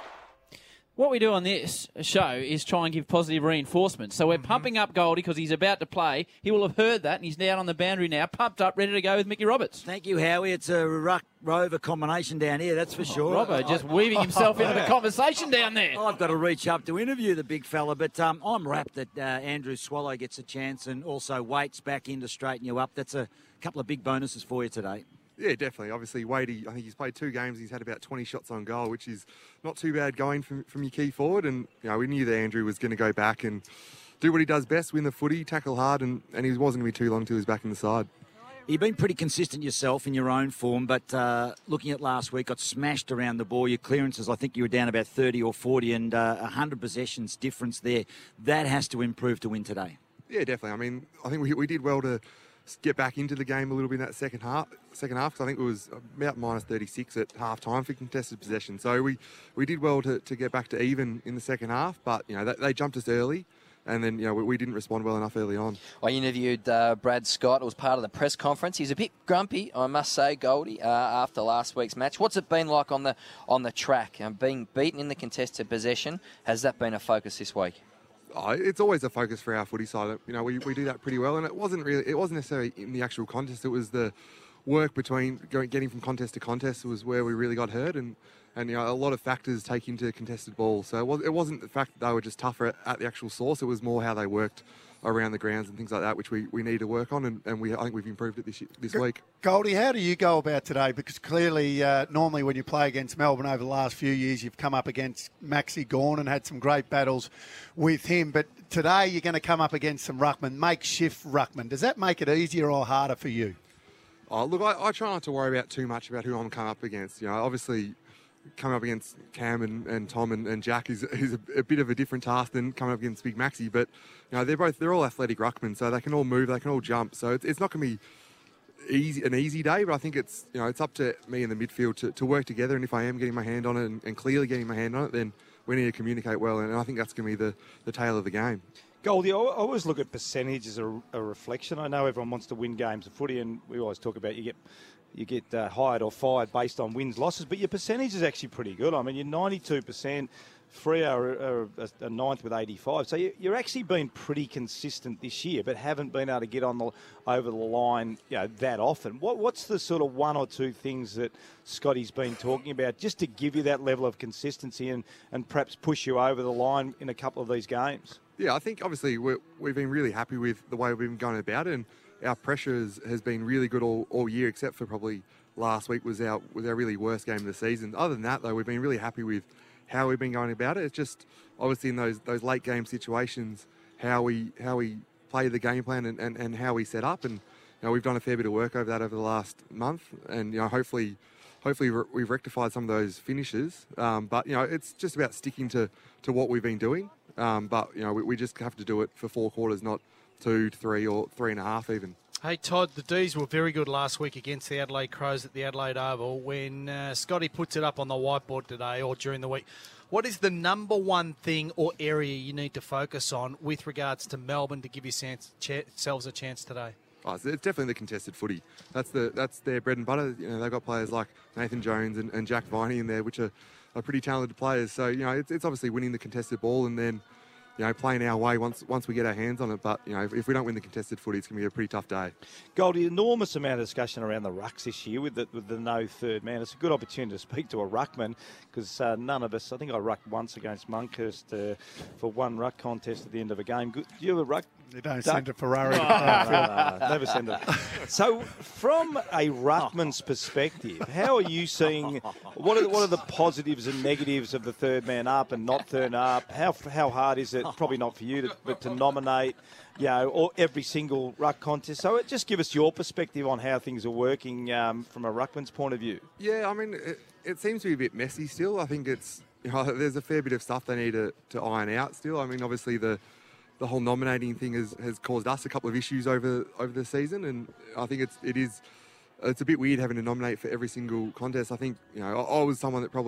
What we do on this show is try and give positive reinforcement. So we're pumping up Goldie because he's about to play. He will have heard that, and he's down on the boundary now, pumped up, ready to go with Mickey Roberts. Thank you, Howie. It's a ruck-rover combination down here, that's for sure. Robbo just weaving himself into the conversation down there. I've got to reach up to interview the big fella, but I'm rapt that Andrew Swallow gets a chance, and also Waite's back in to straighten you up. That's a couple of big bonuses for you today. Yeah, definitely. Obviously, Wadey, I think he's played 2 games. He's had about 20 shots on goal, which is not too bad going from your key forward. And, we knew that Andrew was going to go back and do what he does best, win the footy, tackle hard, and he wasn't going to be too long till he was back in the side. You've been pretty consistent yourself in your own form, but looking at last week, got smashed around the ball. Your clearances, I think you were down about 30 or 40 and 100 possessions difference there. That has to improve to win today. Yeah, definitely. I mean, I think we did well to get back into the game a little bit in that second half, because I think it was about minus 36 at half-time for contested possession. So we did well to get back to even in the second half, but, they jumped us early, and then, we didn't respond well enough early on. I interviewed Brad Scott. It was part of the press conference. He's a bit grumpy, I must say, Goldie, after last week's match. What's it been like on the track? Being beaten in the contested possession, has that been a focus this week? It's always a focus for our footy side. We do that pretty well, and it wasn't necessarily in the actual contest. It was the work between getting from contest to contest was where we really got hurt, and a lot of factors take into contested ball. So it wasn't the fact that they were just tougher at the actual source. It was more how they worked around the grounds and things like that, which we need to work on, and I think we've improved it this week. Goldie, how do you go about today? Because clearly, normally when you play against Melbourne over the last few years, you've come up against Maxi Gawn and had some great battles with him. But today you're going to come up against some ruckman, makeshift ruckman. Does that make it easier or harder for you? Oh, look, I try not to worry about too much about who I'm coming up against. Obviously, coming up against Cam and Tom and Jack is a bit of a different task than coming up against Big Maxi. But they're all athletic ruckmen, so they can all move, they can all jump. So it's not going to be an easy day, but I think it's up to me in the midfield to work together. And if I am getting my hand on it and clearly getting my hand on it, then we need to communicate well. And I think that's going to be the tale of the game. Goldie, I always look at percentage as a reflection. I know everyone wants to win games of footy, and we always talk about you get hired or fired based on wins, losses, but your percentage is actually pretty good. I mean, you're 92%, Freo are a ninth with 85. So you're actually been pretty consistent this year, but haven't been able to get over the line that often. What's the sort of 1 or 2 things that Scotty's been talking about just to give you that level of consistency and perhaps push you over the line in a couple of these games? Yeah, I think obviously we've been really happy with the way we've been going about it, and our pressure has been really good all year, except for probably last week was our really worst game of the season. Other than that, though, we've been really happy with how we've been going about it. It's just obviously in those late game situations how we play the game plan and how we set up, and we've done a fair bit of work over that over the last month, and hopefully we've rectified some of those finishes. But it's just about sticking to what we've been doing. But we just have to do it for 4 quarters, not 2, 3 or 3.5 even. Hey, Todd, the D's were very good last week against the Adelaide Crows at the Adelaide Oval. When Scotty puts it up on the whiteboard today or during the week, what is the number one thing or area you need to focus on with regards to Melbourne to give yourselves a chance today? Oh, it's definitely the contested footy. That's their bread and butter. They've got players like Nathan Jones and Jack Viney in there, which are pretty talented players. So, it's obviously winning the contested ball and then playing our way once we get our hands on it. But, if we don't win the contested footy, it's going to be a pretty tough day. Goldie, enormous amount of discussion around the rucks this year with the no third man. It's a good opportunity to speak to a ruckman because none of us, I think I rucked once against Monkhurst for one ruck contest at the end of a game. Do you have a ruck? You don't send a Ferrari. No, never send it. So, from a ruckman's perspective, how are you seeing? What are the positives and negatives of the third man up and not third up? How hard is it? Probably not for you, to nominate, or every single ruck contest. So, just give us your perspective on how things are working from a ruckman's point of view. Yeah, I mean, it seems to be a bit messy still. I think it's there's a fair bit of stuff they need to iron out still. I mean, obviously the whole nominating thing has caused us a couple of issues over the season, and I think it's a bit weird having to nominate for every single contest. I think I was someone that probably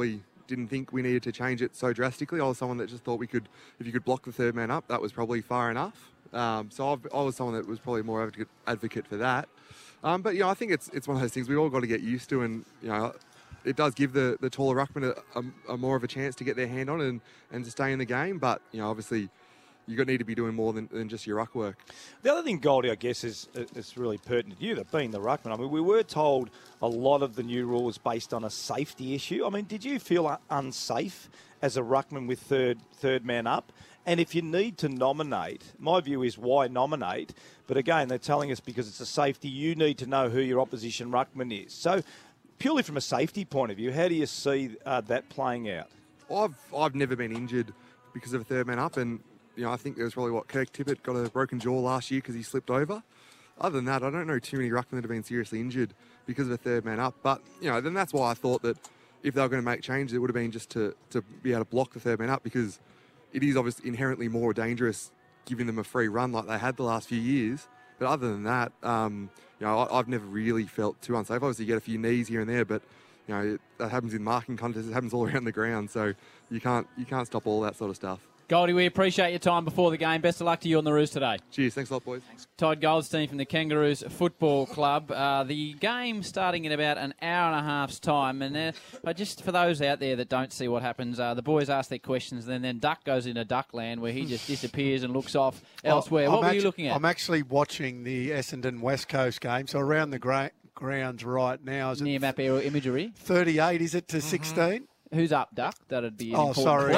didn't think we needed to change it so drastically. I was someone that just thought if you could block the third man up, that was probably far enough. So I was someone that was probably more advocate for that. But, I think it's one of those things we've all got to get used to, and, it does give the taller ruckman a more of a chance to get their hand on and to stay in the game. But, obviously, you need to be doing more than just your ruck work. The other thing, Goldie, I guess, is really pertinent to you, that being the ruckman. I mean, we were told a lot of the new rules based on a safety issue. I mean, did you feel unsafe as a ruckman with third man up? And if you need to nominate, my view is why nominate? But again, they're telling us because it's a safety, you need to know who your opposition ruckman is. So purely from a safety point of view, how do you see that playing out? I've never been injured because of a third man up, and I think there was probably Kirk Tippett got a broken jaw last year because he slipped over. Other than that, I don't know too many ruckmen that have been seriously injured because of a third man up. But then that's why I thought that if they were going to make changes, it would have been just to be able to block the third man up, because it is obviously inherently more dangerous giving them a free run like they had the last few years. But other than that, I've never really felt too unsafe. Obviously, you get a few knees here and there, but that happens in marking contests. It happens all around the ground, so you can't stop all that sort of stuff. Goldie, we appreciate your time before the game. Best of luck to you on the Roos today. Cheers. Thanks a lot, boys. Todd Goldstein from the Kangaroos Football Club. The game starting in about an hour and a half's time. And just for those out there that don't see what happens, the boys ask their questions, and then Duck goes into Duckland where he just disappears and looks off elsewhere. What were you looking at? I'm actually watching the Essendon West Coast game, so around the grounds right now. Is near map aerial imagery. 38, is it, to 16? Who's up, Duck? That'd be sorry.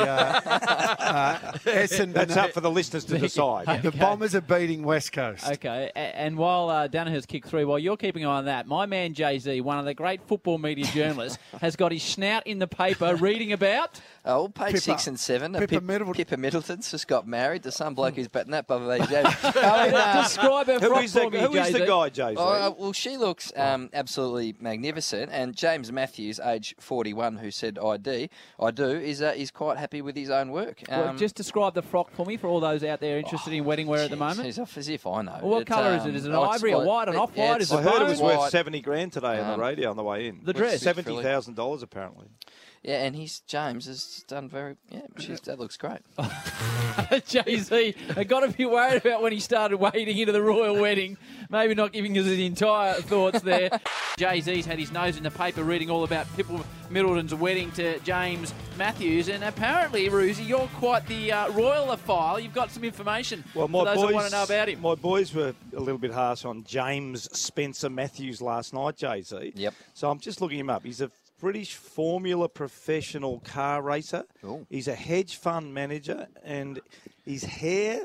Essendon. That's up for the listeners to decide. The Bombers are beating West Coast. Okay, and while Danaher's kicked 3, while you're keeping an eye on that, my man Jay-Z, one of the great football media journalists, has got his snout in the paper reading about... Oh, page 6 and 7. Pippa Middleton's just got married to some bloke who's betting that above age. Describe her frock for me, Who is the guy, Jay-Z? Well, she looks absolutely magnificent. And James Matthews, age 41, who said I do, is quite happy with his own work. Well, just describe the frock for me for all those out there interested in wedding wear at the moment. As if I know. Well, what colour is it? Is it an ivory, a white, an off-white? I heard it was worth $70,000 today on the radio on the way in. The dress? $70,000 apparently. Yeah, and James has done that looks great. Jay-Z, I got a bit worried about when he started wading into the royal wedding, maybe not giving us his entire thoughts there. Jay-Z's had his nose in the paper reading all about Pippa Middleton's wedding to James Matthews, and apparently, Roosie, you're quite the royalophile. You've got some information for those that want to know about him. My boys were a little bit harsh on James Spencer Matthews last night, Jay-Z. Yep. So I'm just looking him up. He's a British Formula professional car racer. Ooh. He's a hedge fund manager, and his heir,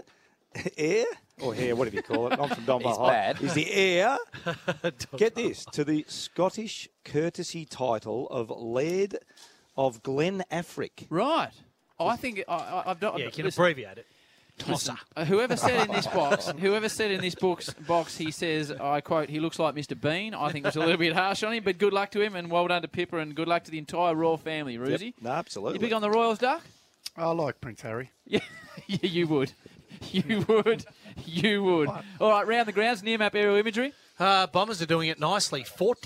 whatever you call it. I'm from Don High. He's the heir, get this, to the Scottish courtesy title of Laird of Glen Affric. Right. I think I've not. Yeah, you can abbreviate it. Listen, whoever said in this box, he says, I quote, he looks like Mr. Bean. I think it was a little bit harsh on him, but good luck to him, and well done to Pippa, and good luck to the entire royal family, Roosie. Yep. No, absolutely. You big on the Royals, Duck? I like Prince Harry. Yeah, you would. You would. All right, round the grounds, near map aerial imagery. Bombers are doing it nicely,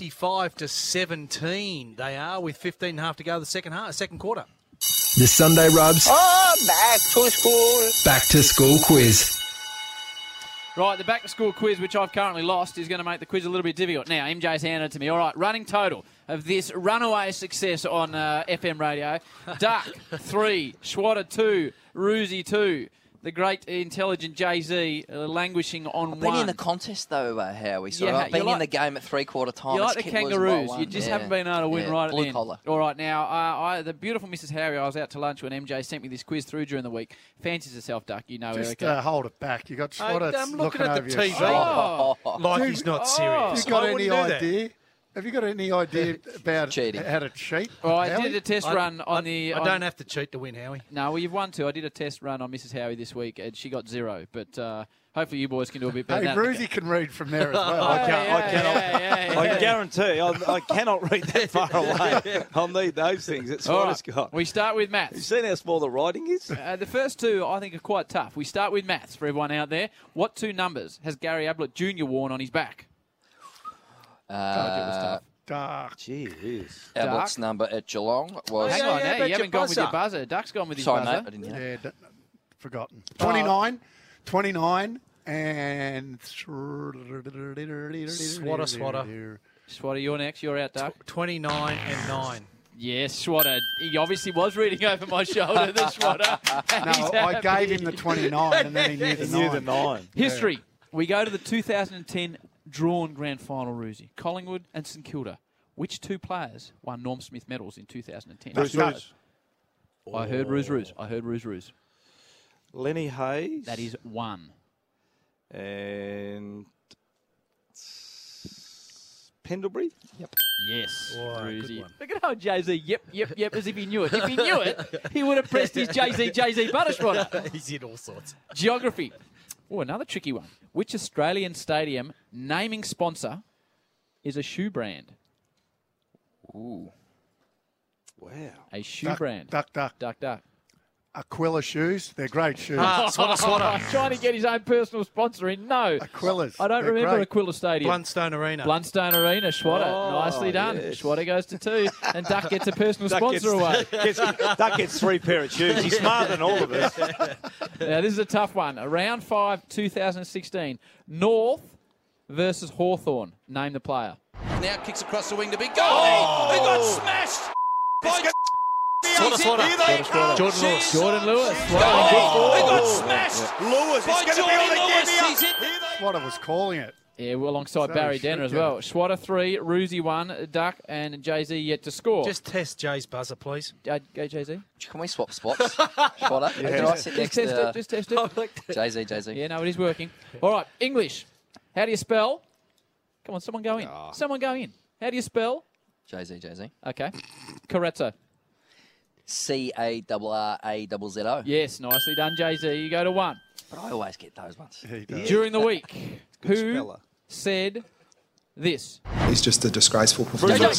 45-17. They are with 15.5 to go the second quarter. The Sunday Rubs. Oh, back to school. Back to school quiz. Right, the back to school quiz, which I've currently lost, is going to make the quiz a little bit difficult. Now, MJ's handed it to me. All right, running total of this runaway success on FM radio. Duck, 3. Schwatter, 2. Roosie, 2. The great, intelligent Jay-Z languishing on I've 1. been in the contest, though, Howie. So I've been in the game at three-quarter time. You like the Kangaroos. You just haven't been able to win right at the end. Collar. All right, now, the beautiful Mrs. Harry, I was out to lunch when MJ sent me this quiz through during the week. Fancies herself, Duck. You know, just Erica. Hold it back. You got Schwatter I'm looking looking at over the your TV shoulder. like he's not serious. Have you got any idea? Have you got any idea about cheating? How to cheat? Well, I did a test run on the... I don't have to cheat to win, Howie. No, well, you've won 2. I did a test run on Mrs. Howie this week, and she got 0. But hopefully you boys can do a bit better Hey, than that. Roosie can read from there as well. I can guarantee I cannot read that far away. I'll need those things. That's what it's got. We start with maths. You've seen how small the writing is? The first 2, I think, are quite tough. We start with maths for everyone out there. What 2 numbers has Gary Ablett Jr. worn on his back? Told you it was tough. Duck. Jeez. Abbott's number at Geelong was... Hang on now, you haven't gone with your buzzer. Duck's gone with his Sorry, buzzer. mate, I didn't hear that. Forgotten. 29, and... Swatter, you're next. You're out, Duck. 29 and 9. Yes, Swatter. He obviously was reading over my shoulder, the Swatter. No, I gave him the 29 and then he knew the 9. History. We go to the 2010 drawn grand final, Roosie. Collingwood and St Kilda. Which two players won Norm Smith medals in 2010? Roos. I heard Roos. I heard Roos. Lenny Hayes. That is 1. And Pendlebury? Yep. Yes, Oh, Roosie. good one. Look at how Jay-Z, yep, as if he knew it. If he knew it, he would have pressed his Jay-Z butter Swatter. He's in all sorts. Geography. Oh, another tricky one. Which Australian stadium naming sponsor is a shoe brand? Ooh. Wow. A shoe brand. Duck. Aquila shoes. They're great shoes. Swatter. Trying to get his own personal sponsor in. No. Aquilas. I don't They're remember great. Aquila Stadium. Bluntstone Arena. Bluntstone Arena, Swatter. Oh, Nicely done. yes. Swatter goes to 2, and Duck gets a personal sponsor away. Duck gets 3 pair of shoes. He's smarter than all of us. Now, this is a tough one. Round 5, 2016. North versus Hawthorn. Name the player. Now kicks across the wing to Big Goldie, who got smashed by Jordan Lewis. Who got smashed Lewis, by it's going to be on Jordan the Lewis. give He's me in. Swatter was calling it. Yeah, well, alongside So Barry should Denner as get well. it. Swatter 3, Roosie 1, Duck and Jay-Z yet to score. Just test Jay's buzzer, please. Go, Jay-Z. Can we swap spots? Swatter? Can I sit next to Just test it. Jay-Z? Yeah, no, it is working. All right, English. How do you spell? Come on, someone go in. Someone go in. How do you spell? Jay-Z. Okay. Carezzo. C-A-R-R-A-Z-Z-O. Yes, nicely done, Jay-Z. You go to 1. But I always get those ones. During the week, Good who speller. said this? He's just a disgraceful performance.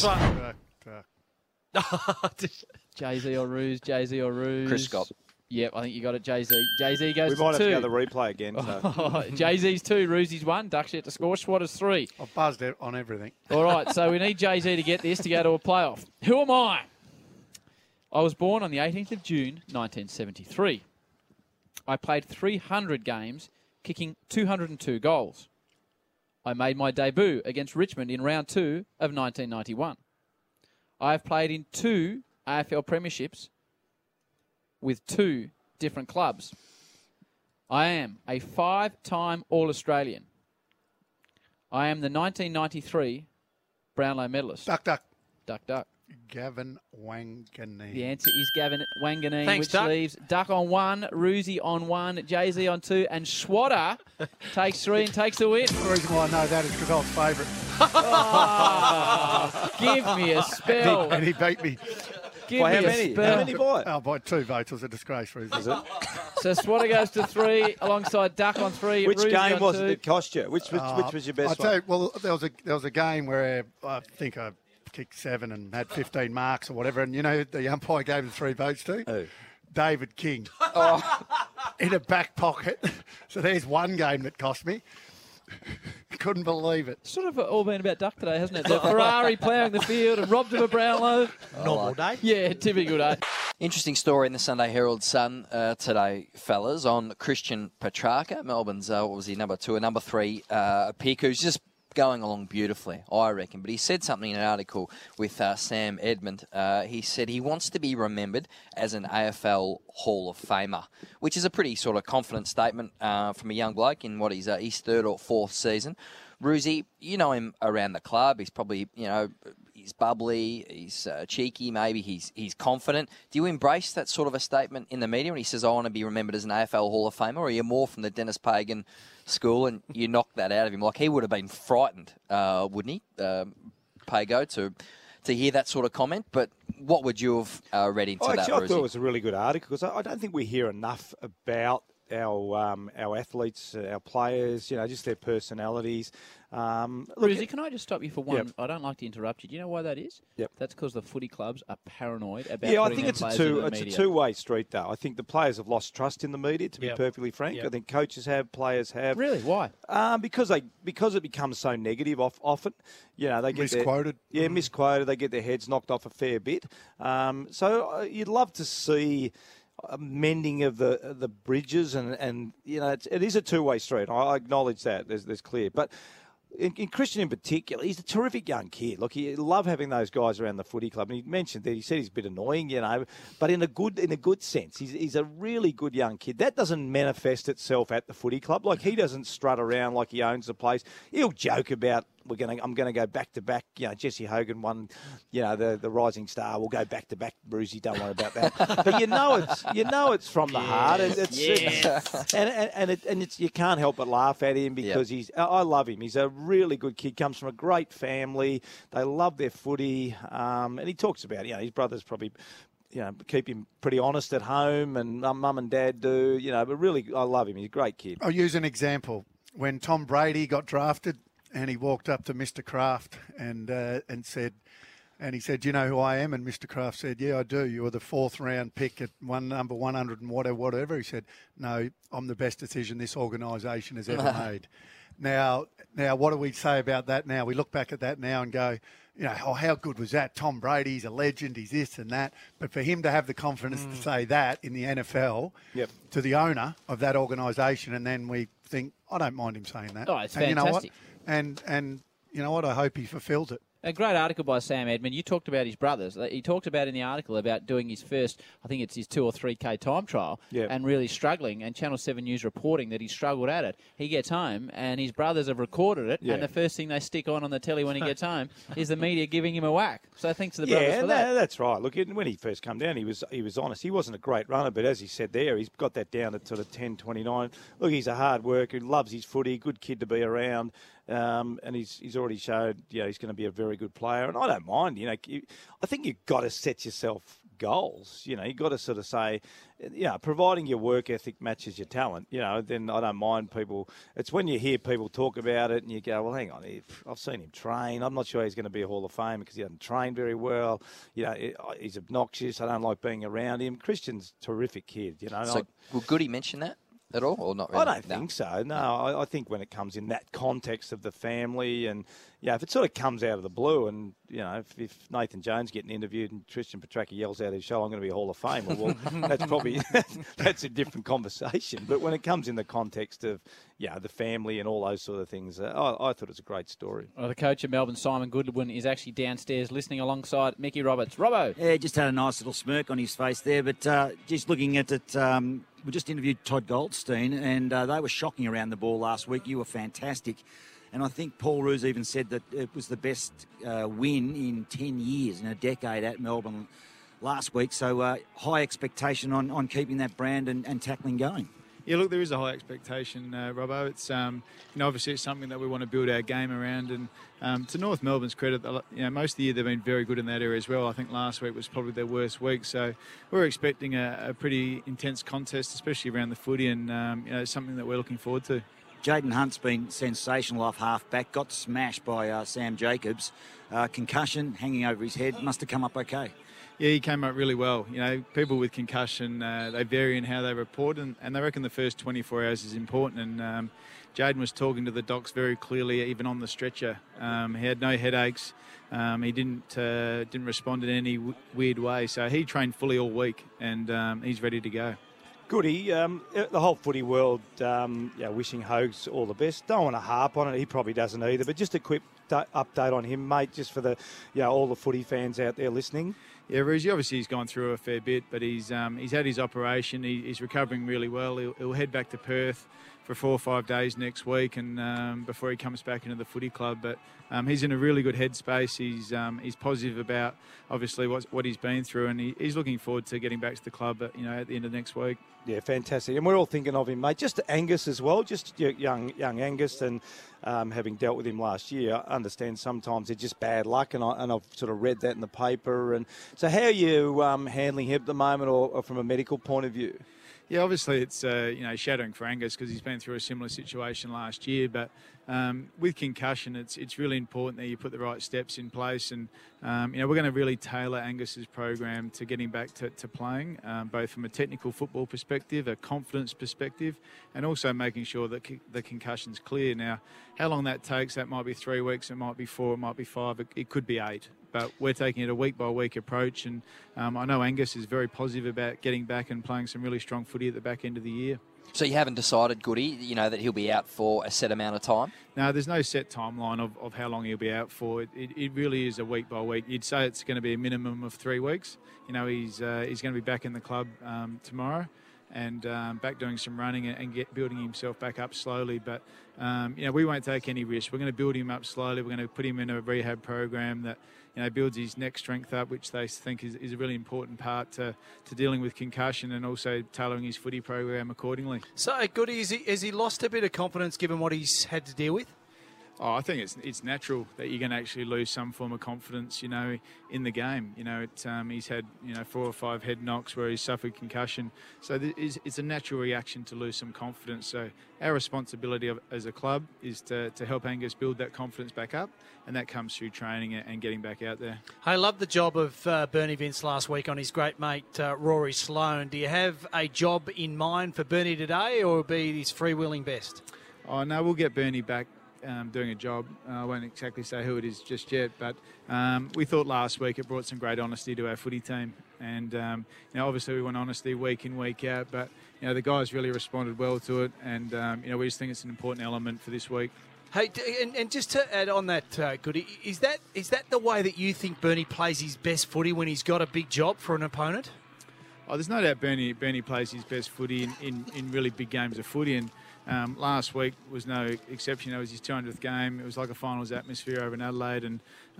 Jay-Z or Ruse, Jay-Z or Ruse. Chris Scott. Yep, I think you got it, Jay-Z. Jay-Z goes We to might have 2. to go to the replay again. So. Jay-Z's 2, Roosie's 1, Duck's yet to score, Swatter's 3. I've buzzed it on everything. All right, so we need Jay-Z to get this to go to a playoff. Who am I? I was born on the 18th of June, 1973. I played 300 games, kicking 202 goals. I made my debut against Richmond in round 2 of 1991. I have played in 2 AFL premierships with 2 different clubs. I am a 5-time All-Australian. I am the 1993 Brownlow medalist. Duck. Duck. Gavin Wanganeen. The answer is Gavin Wanganeen, Thanks, which Duck. leaves Duck on 1, Roosie on 1, Jay-Z on 2, and Swatter takes 3 and takes the win. The reason why I know that is because I was favourite. Oh, give me a spell. And he beat me. Give By me how a many? spell. How many by? Oh, by 2 votes. It was a disgrace, Roosie. So Swatter goes to 3 alongside Duck on 3. Which Roosie game on was 2. it that cost you? Which was your best I'll tell one? you, well, there was a game where I think I kicked 7 and had 15 marks or whatever, and you know the umpire gave him 3 votes to? Who? David King. In a back pocket. So there's one game that cost me. Couldn't believe it. Sort of all been about Duck today, hasn't it? The Ferrari ploughing the field and robbed him a Brownlow. Normal day. Yeah, typical day. Interesting story in the Sunday Herald Sun today, fellas, on Christian Petrarca, Melbourne's, what was he, number 2 and number 3 pick, who's just going along beautifully, I reckon. But he said something in an article with Sam Edmund. He said he wants to be remembered as an AFL Hall of Famer, which is a pretty sort of confident statement from a young bloke in what his 3rd or 4th season. Roosie, you know him around the club. He's probably, he's bubbly, he's cheeky, maybe he's confident. Do you embrace that sort of a statement in the media when he says, I want to be remembered as an AFL Hall of Famer, or are you more from the Dennis Pagan school and you knock that out of him? Like, he would have been frightened, wouldn't he, Pago, to hear that sort of comment? But what would you have read into that, I thought Roosie? it was a really good article because I don't think we hear enough about our athletes, our players, just their personalities. Ruzi, can I just stop you for one? Yep. I don't like to interrupt you. Do you know why that is? Yep. That's because the footy clubs are paranoid about I putting think their it's players in the a media. two-way street, though. I think the players have lost trust in the media, to be Yep. perfectly frank. Yep. I think coaches have, players have. Really? Why? Because it becomes so negative often. They get Misquoted. Misquoted. They get their heads knocked off a fair bit. So you'd love to see a mending of the bridges, and it is a two-way street. I acknowledge that. There's clear, but. In Christian in particular, he's a terrific young kid. Look, you love having those guys around the footy club. And he mentioned that he said he's a bit annoying, but in a good sense. He's a really good young kid. That doesn't manifest itself at the footy club. Like, he doesn't strut around like he owns the place. He'll joke about I'm going to go back to back. Jesse Hogan won, the Rising Star. We'll go back to back, Brucey. Don't worry about that. But it's from the heart. You can't help but laugh at him because I love him. He's a really good kid. Comes from a great family. They love their footy, and he talks about his brothers probably. Keep him pretty honest at home, and mum and dad do. But really, I love him. He's a great kid. I'll use an example. When Tom Brady got drafted, and he walked up to Mr. Kraft and said, "Do you know who I am?" And Mr. Kraft said, "Yeah, I do. You were the 4th round pick at number 100 and whatever." He said, "No, I'm the best decision this organisation has ever made." Now, what do we say about that now? We look back at that now and go, how good was that? Tom Brady's a legend, he's this and that. But for him to have the confidence to say that in the NFL to the owner of that organisation, and then we think, I don't mind him saying that. Oh, it's and fantastic. You know what? And you know what? I hope he fulfills it. A great article by Sam Edmund. You talked about his brothers. He talked about in the article about doing his first, I think it's his 2 or 3K time trial, and really struggling. And Channel 7 News reporting that he struggled at it. He gets home and his brothers have recorded it, and the first thing they stick on the telly when he gets home is the media giving him a whack. So thanks to the brothers for that. That's right. Look, when he first came down, he was honest. He wasn't a great runner, but as he said there, he's got that down to sort of 10-29. Look, he's a hard worker, loves his footy, good kid to be around. And he's already showed, he's going to be a very good player. And I don't mind, I think you've got to set yourself goals. You've got to sort of say, providing your work ethic matches your talent, then I don't mind people. It's when you hear people talk about it and you go, well, hang on, I've seen him train. I'm not sure he's going to be a Hall of Famer because he doesn't train very well. He's obnoxious. I don't like being around him. Christian's a terrific kid, So, will Goody mention that at all, or not really? I don't think so. No, I think when it comes in that context of the family, and if it sort of comes out of the blue, and if Nathan Jones getting interviewed and Tristan Petracca yells out his show, I'm going to be a Hall of Famer. Well, that's probably that's a different conversation. But when it comes in the context of the family and all those sort of things, I thought it was a great story. Well, the coach of Melbourne, Simon Goodwin, is actually downstairs listening alongside Mickey Roberts. Robbo. Yeah, just had a nice little smirk on his face there, but just looking at it. We just interviewed Todd Goldstein, and they were shocking around the ball last week. You were fantastic. And I think Paul Roos even said that it was the best win in 10 years, in a decade at Melbourne last week. So high expectation on keeping that brand and tackling going. Yeah, look, there is a high expectation, Robbo. It's obviously it's something that we want to build our game around, and to North Melbourne's credit, most of the year they've been very good in that area as well. I think last week was probably their worst week, so we're expecting a pretty intense contest, especially around the footy, and it's something that we're looking forward to. Jaden Hunt's been sensational off half-back, got smashed by Sam Jacobs. Concussion hanging over his head, must have come up okay. Yeah, he came up really well. People with concussion, they vary in how they report, and they reckon the first 24 hours is important. And Jaden was talking to the docs very clearly, even on the stretcher. He had no headaches. He didn't respond in any weird way. So he trained fully all week, and he's ready to go. Goody, the whole footy world, wishing Hogs all the best. Don't want to harp on it. He probably doesn't either. But just a quick update on him, mate, just for the all the footy fans out there listening. Yeah, Ruzi, obviously he's gone through a fair bit, but he's had his operation. He's recovering really well. He'll head back to Perth for 4 or 5 days next week, and before he comes back into the footy club. But he's in a really good headspace. He's positive about obviously what he's been through, and he's looking forward to getting back to the club at the end of next week. Yeah, fantastic. And we're all thinking of him, mate. Just Angus as well, just young Angus, and having dealt with him last year, I understand sometimes it's just bad luck, and I've sort of read that in the paper. And so how are you handling him at the moment, or from a medical point of view? Yeah, obviously it's shattering for Angus because he's been through a similar situation last year. But with concussion, it's really important that you put the right steps in place. And we're going to really tailor Angus's program to getting back to playing, both from a technical football perspective, a confidence perspective, and also making sure that the concussion's clear. Now, how long that takes, that might be 3 weeks, it might be 4, it might be 5, it could be 8. But we're taking it a week-by-week approach, and I know Angus is very positive about getting back and playing some really strong footy at the back end of the year. So you haven't decided, Goody, that he'll be out for a set amount of time? No, there's no set timeline of how long he'll be out for. It really is a week-by-week. You'd say it's going to be a minimum of 3 weeks. He's going to be back in the club tomorrow and back doing some running and building himself back up slowly. But, we won't take any risks. We're going to build him up slowly. We're going to put him in a rehab program that builds his neck strength up, which they think is a really important part to dealing with concussion and also tailoring his footy program accordingly. So, Goody, has he lost a bit of confidence given what he's had to deal with? Oh, I think it's natural that you're going to actually lose some form of confidence, in the game. He's had, 4 or 5 head knocks where he's suffered concussion. So it's a natural reaction to lose some confidence. So our responsibility as a club is to help Angus build that confidence back up, and that comes through training and getting back out there. I love the job of Bernie Vince last week on his great mate Rory Sloane. Do you have a job in mind for Bernie today, or will it be his freewheeling best? Oh, no, we'll get Bernie back doing a job. I won't exactly say who it is just yet, but we thought last week it brought some great honesty to our footy team. And, obviously we want honesty week in, week out, but, the guys really responded well to it. And, we just think it's an important element for this week. Hey, and just to add on that, Goody, is that the way that you think Bernie plays his best footy when he's got a big job for an opponent? Oh, there's no doubt Bernie plays his best footy in really big games of footy, and last week was no exception. It was his 200th game. It was like a finals atmosphere over in Adelaide, and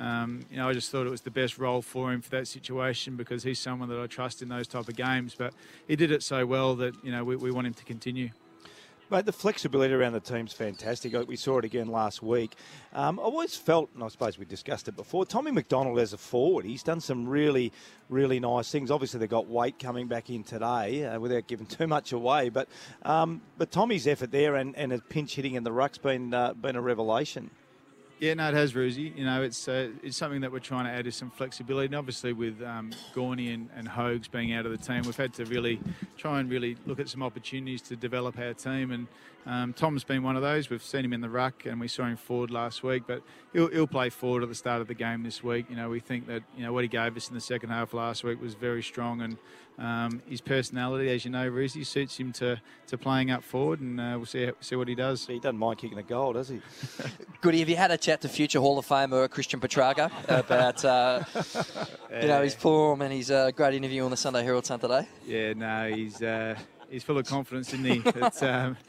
I just thought it was the best role for him for that situation because he's someone that I trust in those type of games. But he did it so well that we want him to continue. Mate, the flexibility around the team's fantastic. We saw it again last week. I always felt, and I suppose we discussed it before, Tommy McDonald as a forward, he's done some really, really nice things. Obviously, they've got Waite coming back in today without giving too much away. But Tommy's effort there and his pinch hitting in the ruck's been a revelation. Yeah, no, it has, Ruzi. It's something that we're trying to add is some flexibility. And obviously with Gorney and Hogues being out of the team, we've had to really try and really look at some opportunities to develop our team. And Tom's been one of those. We've seen him in the ruck and we saw him forward last week, but he'll play forward at the start of the game this week. We think that, what he gave us in the second half last week was very strong, and his personality, as you know, Ruzi, suits him to playing up forward, and we'll see what he does. He doesn't mind kicking a goal, does he? Goody, have you had a chat to future Hall of Famer Christian Petrarca about his form and his great interview on the Sunday Herald Sun today? Yeah, no, he's full of confidence, isn't he? That's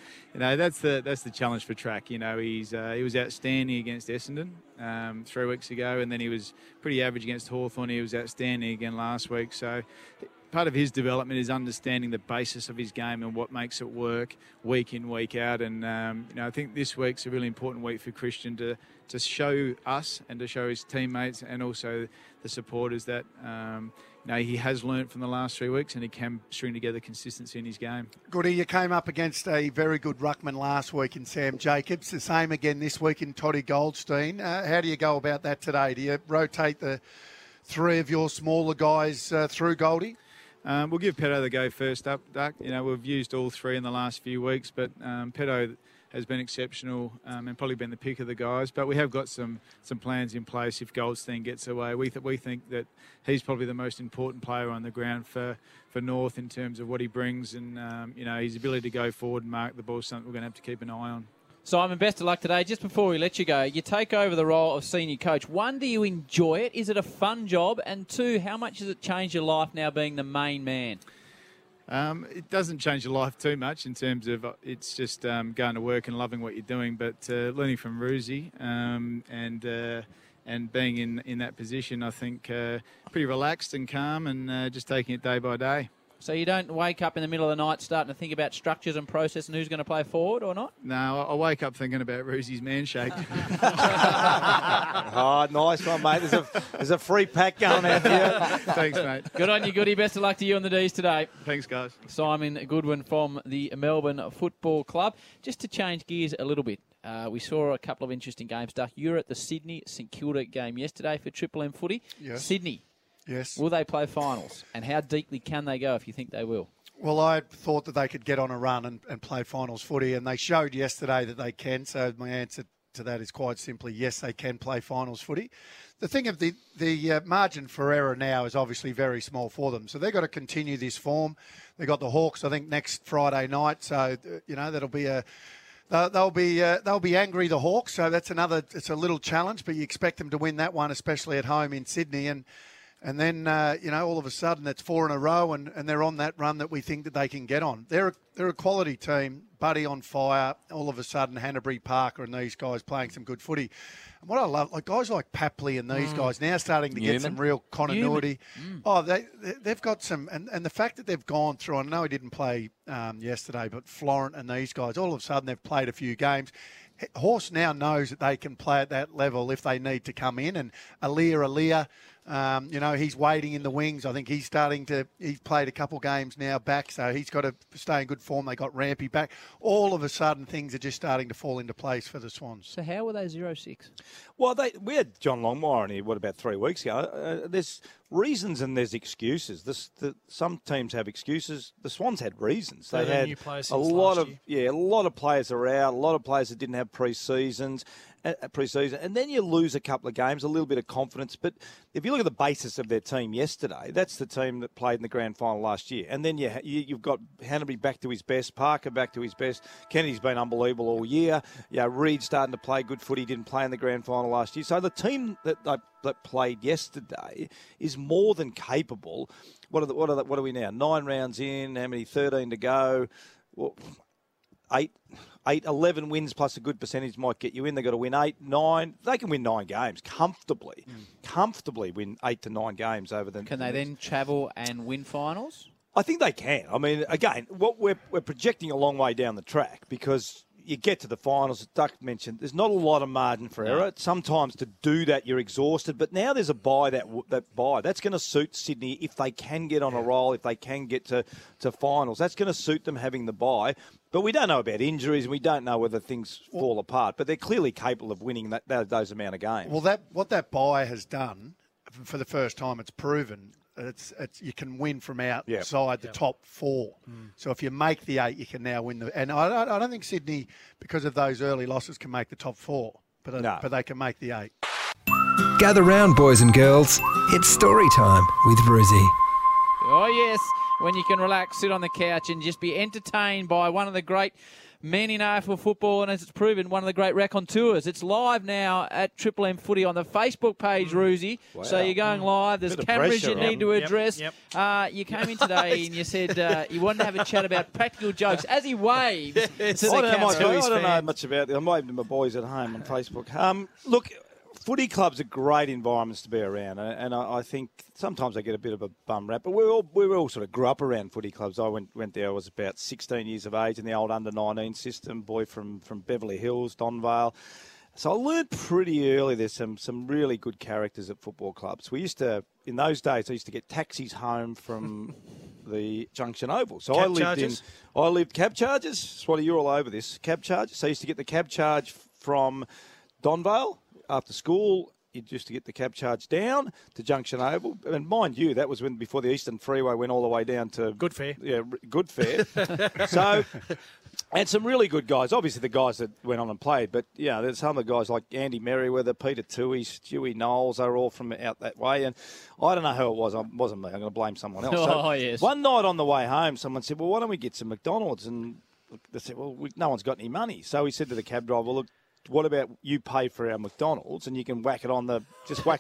the challenge for Track. He was outstanding against Essendon 3 weeks ago, and then he was pretty average against Hawthorn. He was outstanding again last week. So part of his development is understanding the basis of his game and what makes it work week in, week out. And I think this week's a really important week for Christian to show us and to show his teammates and also the supporters that he has learnt from the last 3 weeks and he can string together consistency in his game. Goody, you came up against a very good ruckman last week in Sam Jacobs. The same again this week in Toddy Goldstein. How do you go about that today? Do you rotate the 3 of your smaller guys through, Goldie? We'll give Peto the go first up, Duck. We've used all 3 in the last few weeks, but Peto has been exceptional and probably been the pick of the guys. But we have got some plans in place if Goldstein gets away. We think that he's probably the most important player on the ground for North in terms of what he brings and his ability to go forward and mark the ball is something we're going to have to keep an eye on. Simon, best of luck today. Just before we let you go, you take over the role of senior coach. 1, do you enjoy it? Is it a fun job? And 2, how much has it changed your life now being the main man? It doesn't change your life too much in terms of it's just going to work and loving what you're doing, but learning from Ruzi and being in that position, I think pretty relaxed and calm and just taking it day by day. So you don't wake up in the middle of the night starting to think about structures and process and who's going to play forward or not? No, I wake up thinking about Roosy's man shake. Oh, nice one, mate. There's a free pack going out here. Thanks, mate. Good on you, Goody. Best of luck to you and the D's today. Thanks, guys. Simon Goodwin from the Melbourne Football Club. Just to change gears a little bit, we saw a couple of interesting games. Duck, you were at the Sydney St Kilda game yesterday for Triple M footy. Yes. Sydney. Yes. Will they play finals? And how deeply can they go if you think they will? Well, I thought that they could get on a run and play finals footy, and they showed yesterday that they can. So my answer to that is quite simply yes, they can play finals footy. The thing of the margin for error now is obviously very small for them. So they've got to continue this form. They've got the Hawks, I think, next Friday night. So, that'll be they'll be angry, the Hawks. So that's it's a little challenge, but you expect them to win that one, especially at home in Sydney. And then, all of a sudden it's 4 in a row and they're on that run that we think that they can get on. They're a quality team. Buddy on fire. All of a sudden, Hanbury Parker and these guys playing some good footy. And what I love, guys like Papley and these guys now starting to get some real continuity. Oh, they've got some, and the fact that they've gone through, I know he didn't play yesterday, but Florent and these guys, all of a sudden they've played a few games. Horse now knows that they can play at that level if they need to come in. And Aaliyah, he's waiting in the wings. I think he's played a couple games now back, so he's got to stay in good form. They got Rampy back. All of a sudden, things are just starting to fall into place for the Swans. So how were they 0-6? Well, we had John Longmire on here, about 3 weeks ago. There's reasons and there's excuses. Some teams have excuses. The Swans had reasons. They had a lot of players are out, a lot of players that didn't have pre-season, and then you lose a couple of games, a little bit of confidence. But if you look at the basis of their team yesterday, that's the team that played in the grand final last year. And then you've got Hanbury back to his best, Parker back to his best. Kennedy's been unbelievable all year. Reed starting to play good footy, didn't play in the grand final last year. So the team that played yesterday is more than capable. What are we now? 9 rounds in, how many? 13 to go. Well, 11 wins plus a good percentage might get you in. They've got to win 8, 9. They can win 9 games comfortably. Comfortably win 8 to 9 games over them. Can they then travel and win finals? I think they can. I mean, again, what we're projecting a long way down the track because you get to the finals, as Duck mentioned, there's not a lot of margin for error. Sometimes to do that, you're exhausted. But now there's a bye that's going to suit Sydney if they can get on a roll, if they can get to finals. That's going to suit them having the bye. But we don't know about injuries and we don't know whether things fall apart. But they're clearly capable of winning those amount of games. Well, what that bye has done, for the first time, it's proven it's you can win from outside the top 4. So if you make the 8, you can now win and I don't think Sydney, because of those early losses, can make the top 4, but they can make the 8. Gather round, boys and girls. It's story time with Rosie. Oh yes, when you can relax, sit on the couch and just be entertained by one of the great men in AFL football, and as it's proven, one of the great raconteurs. It's live now at Triple M Footy on the Facebook page, Roosie. Wow. So you're going live. There's cameras you need to address. Yep. You came in today and you said you wanted to have a chat about practical jokes as he waves to the camera. I don't know much about it. I'm waving to my boys at home on Facebook. Look, footy clubs are great environments to be around, and I think sometimes they get a bit of a bum rap. But we all sort of grew up around footy clubs. I went there. I was about 16 years of age in the old under-19 system. Boy from Beverly Hills, Donvale. So I learned pretty early there's some really good characters at football clubs. We used to, in those days, I used to get taxis home from the Junction Oval. So I lived cab charges. Swatty, you're all over this. Cab charges. So I used to get the cab charge from Donvale. After school, you used to get the cab charge down to Junction Oval. And mind you, that was before the Eastern Freeway went all the way down to... Good Fair. Yeah, Good Fair. So, and some really good guys. Obviously, the guys that went on and played. But, there's some of the guys like Andy Merriweather, Peter Toohey, Stewie Knowles. They were all from out that way. And I don't know who it was. It wasn't me. I'm going to blame someone else. Yes. One night on the way home, someone said, well, why don't we get some McDonald's? And they said, well, no one's got any money. So he said to the cab driver, well, look, what about you pay for our McDonald's and you can whack it on the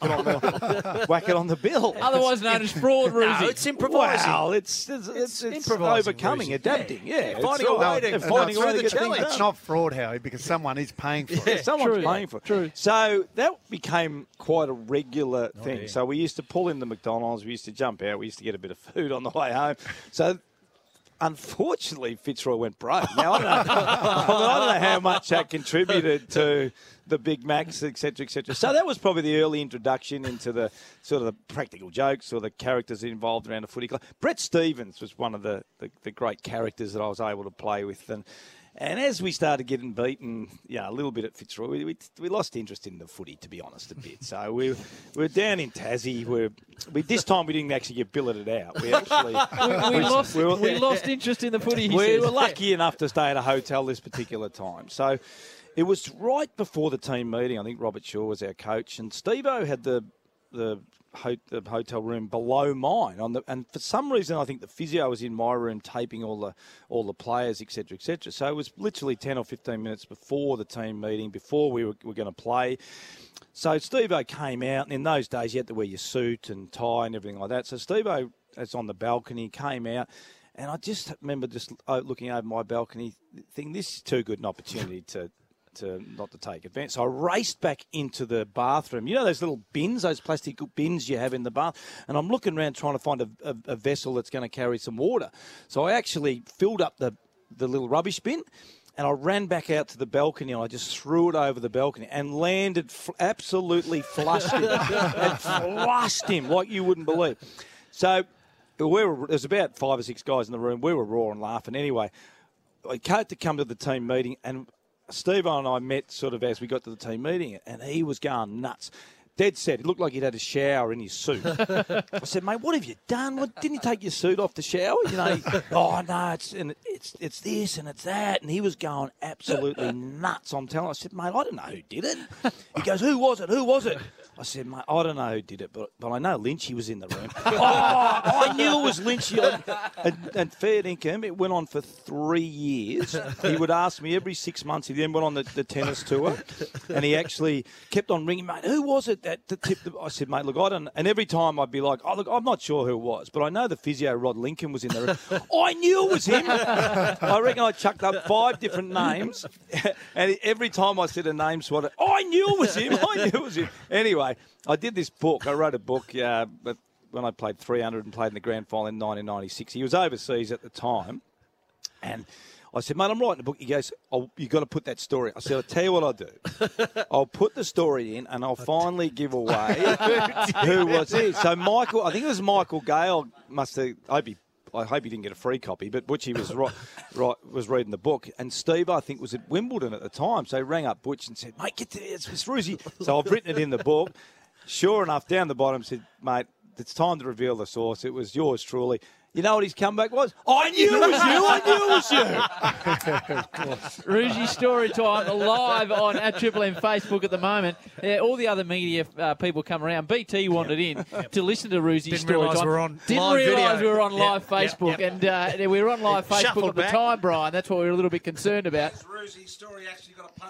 bill? Otherwise known as fraud, Ruzi. No, it's improvising. Well, it's improvising, overcoming, Ruzi. adapting. Yeah, Finding a way to get It's things not fraud, Howie, because someone is paying for it. Someone's paying for it. True. So that became quite a regular thing. So we used to pull in the McDonald's. We used to jump out. We used to get a bit of food on the way home. So unfortunately, Fitzroy went broke. Now, I don't know how much that contributed to the Big Macs, et cetera, et cetera. So that was probably the early introduction into the sort of the practical jokes or the characters involved around the footy club. Brett Stevens was one of the great characters that I was able to play with. And as we started getting beaten, a little bit at Fitzroy, we lost interest in the footy, to be honest, a bit. So we were down in Tassie. This time we didn't actually get billeted out. We actually we lost interest in the footy. We were lucky enough to stay at a hotel this particular time. So it was right before the team meeting. I think Robert Shaw was our coach, and Steve-O had the hotel room below mine and for some reason I think the physio was in my room taping all the players, etc., etc. So it was literally 10 or 15 minutes before the team meeting, before we were going to play. So Steve-O came out, and in those days you had to wear your suit and tie and everything like that. So Steve-O, as on the balcony, came out, and I just remember just looking over my balcony thinking, this is too good an opportunity to not to take advantage. So I raced back into the bathroom. You know those little bins, those plastic bins you have in the bath? And I'm looking around trying to find a vessel that's going to carry some water. So I actually filled up the little rubbish bin, and I ran back out to the balcony, and I just threw it over the balcony and landed, absolutely flushed him. And flushed him like you wouldn't believe. So there's about 5 or 6 guys in the room. We were roaring laughing. Anyway, I had to come to the team meeting, and Steve and I met sort of as we got to the team meeting, and he was going nuts. Dead set. It looked like he'd had a shower in his suit. I said, mate, what have you done? Didn't you take your suit off to shower? Oh, no, it's this and it's that. And he was going absolutely nuts. I'm telling him. I said, mate, I don't know who did it. He goes, who was it? Who was it? I said, mate, I don't know who did it, but I know Lynchy was in the room. I knew it was Lynchy. And fair dinkum, it went on for 3 years. He would ask me every 6 months. He then went on the tennis tour, and he actually kept on ringing, mate, who was it that tipped? I said, mate, look, I don't. And every time I'd be like, oh, look, I'm not sure who it was, but I know the physio, Rod Lincoln, was in the room. I knew it was him. I reckon I chucked up 5 different names, and every time I said a name, I knew it was him. I knew it was him. Anyway, I did this book. I wrote a book when I played 300 and played in the grand final in 1996. He was overseas at the time, and I said, mate, I'm writing a book. He goes, you've got to put that story. I said, I'll tell you what I'll do. I'll put the story in, and I'll finally give away who was it. So Michael, I think it was Michael Gale, I hope he didn't get a free copy, but Butchie was reading the book, and Steve, I think, was at Wimbledon at the time, so he rang up Butch and said, mate, get to it's Ruzi. So I've written it in the book. Sure enough, down the bottom said, mate, it's time to reveal the source. It was yours truly. You know what his comeback was? I knew it was you. I knew it was you. Of course. Ruzi story time live on at Triple M Facebook at the moment. All the other media people come around. BT wandered in to listen to Ruzi's story time. Didn't realise we were on live Facebook, and we were on live Facebook at the time, Brian. That's what we were a little bit concerned about. Ruzi's story actually got a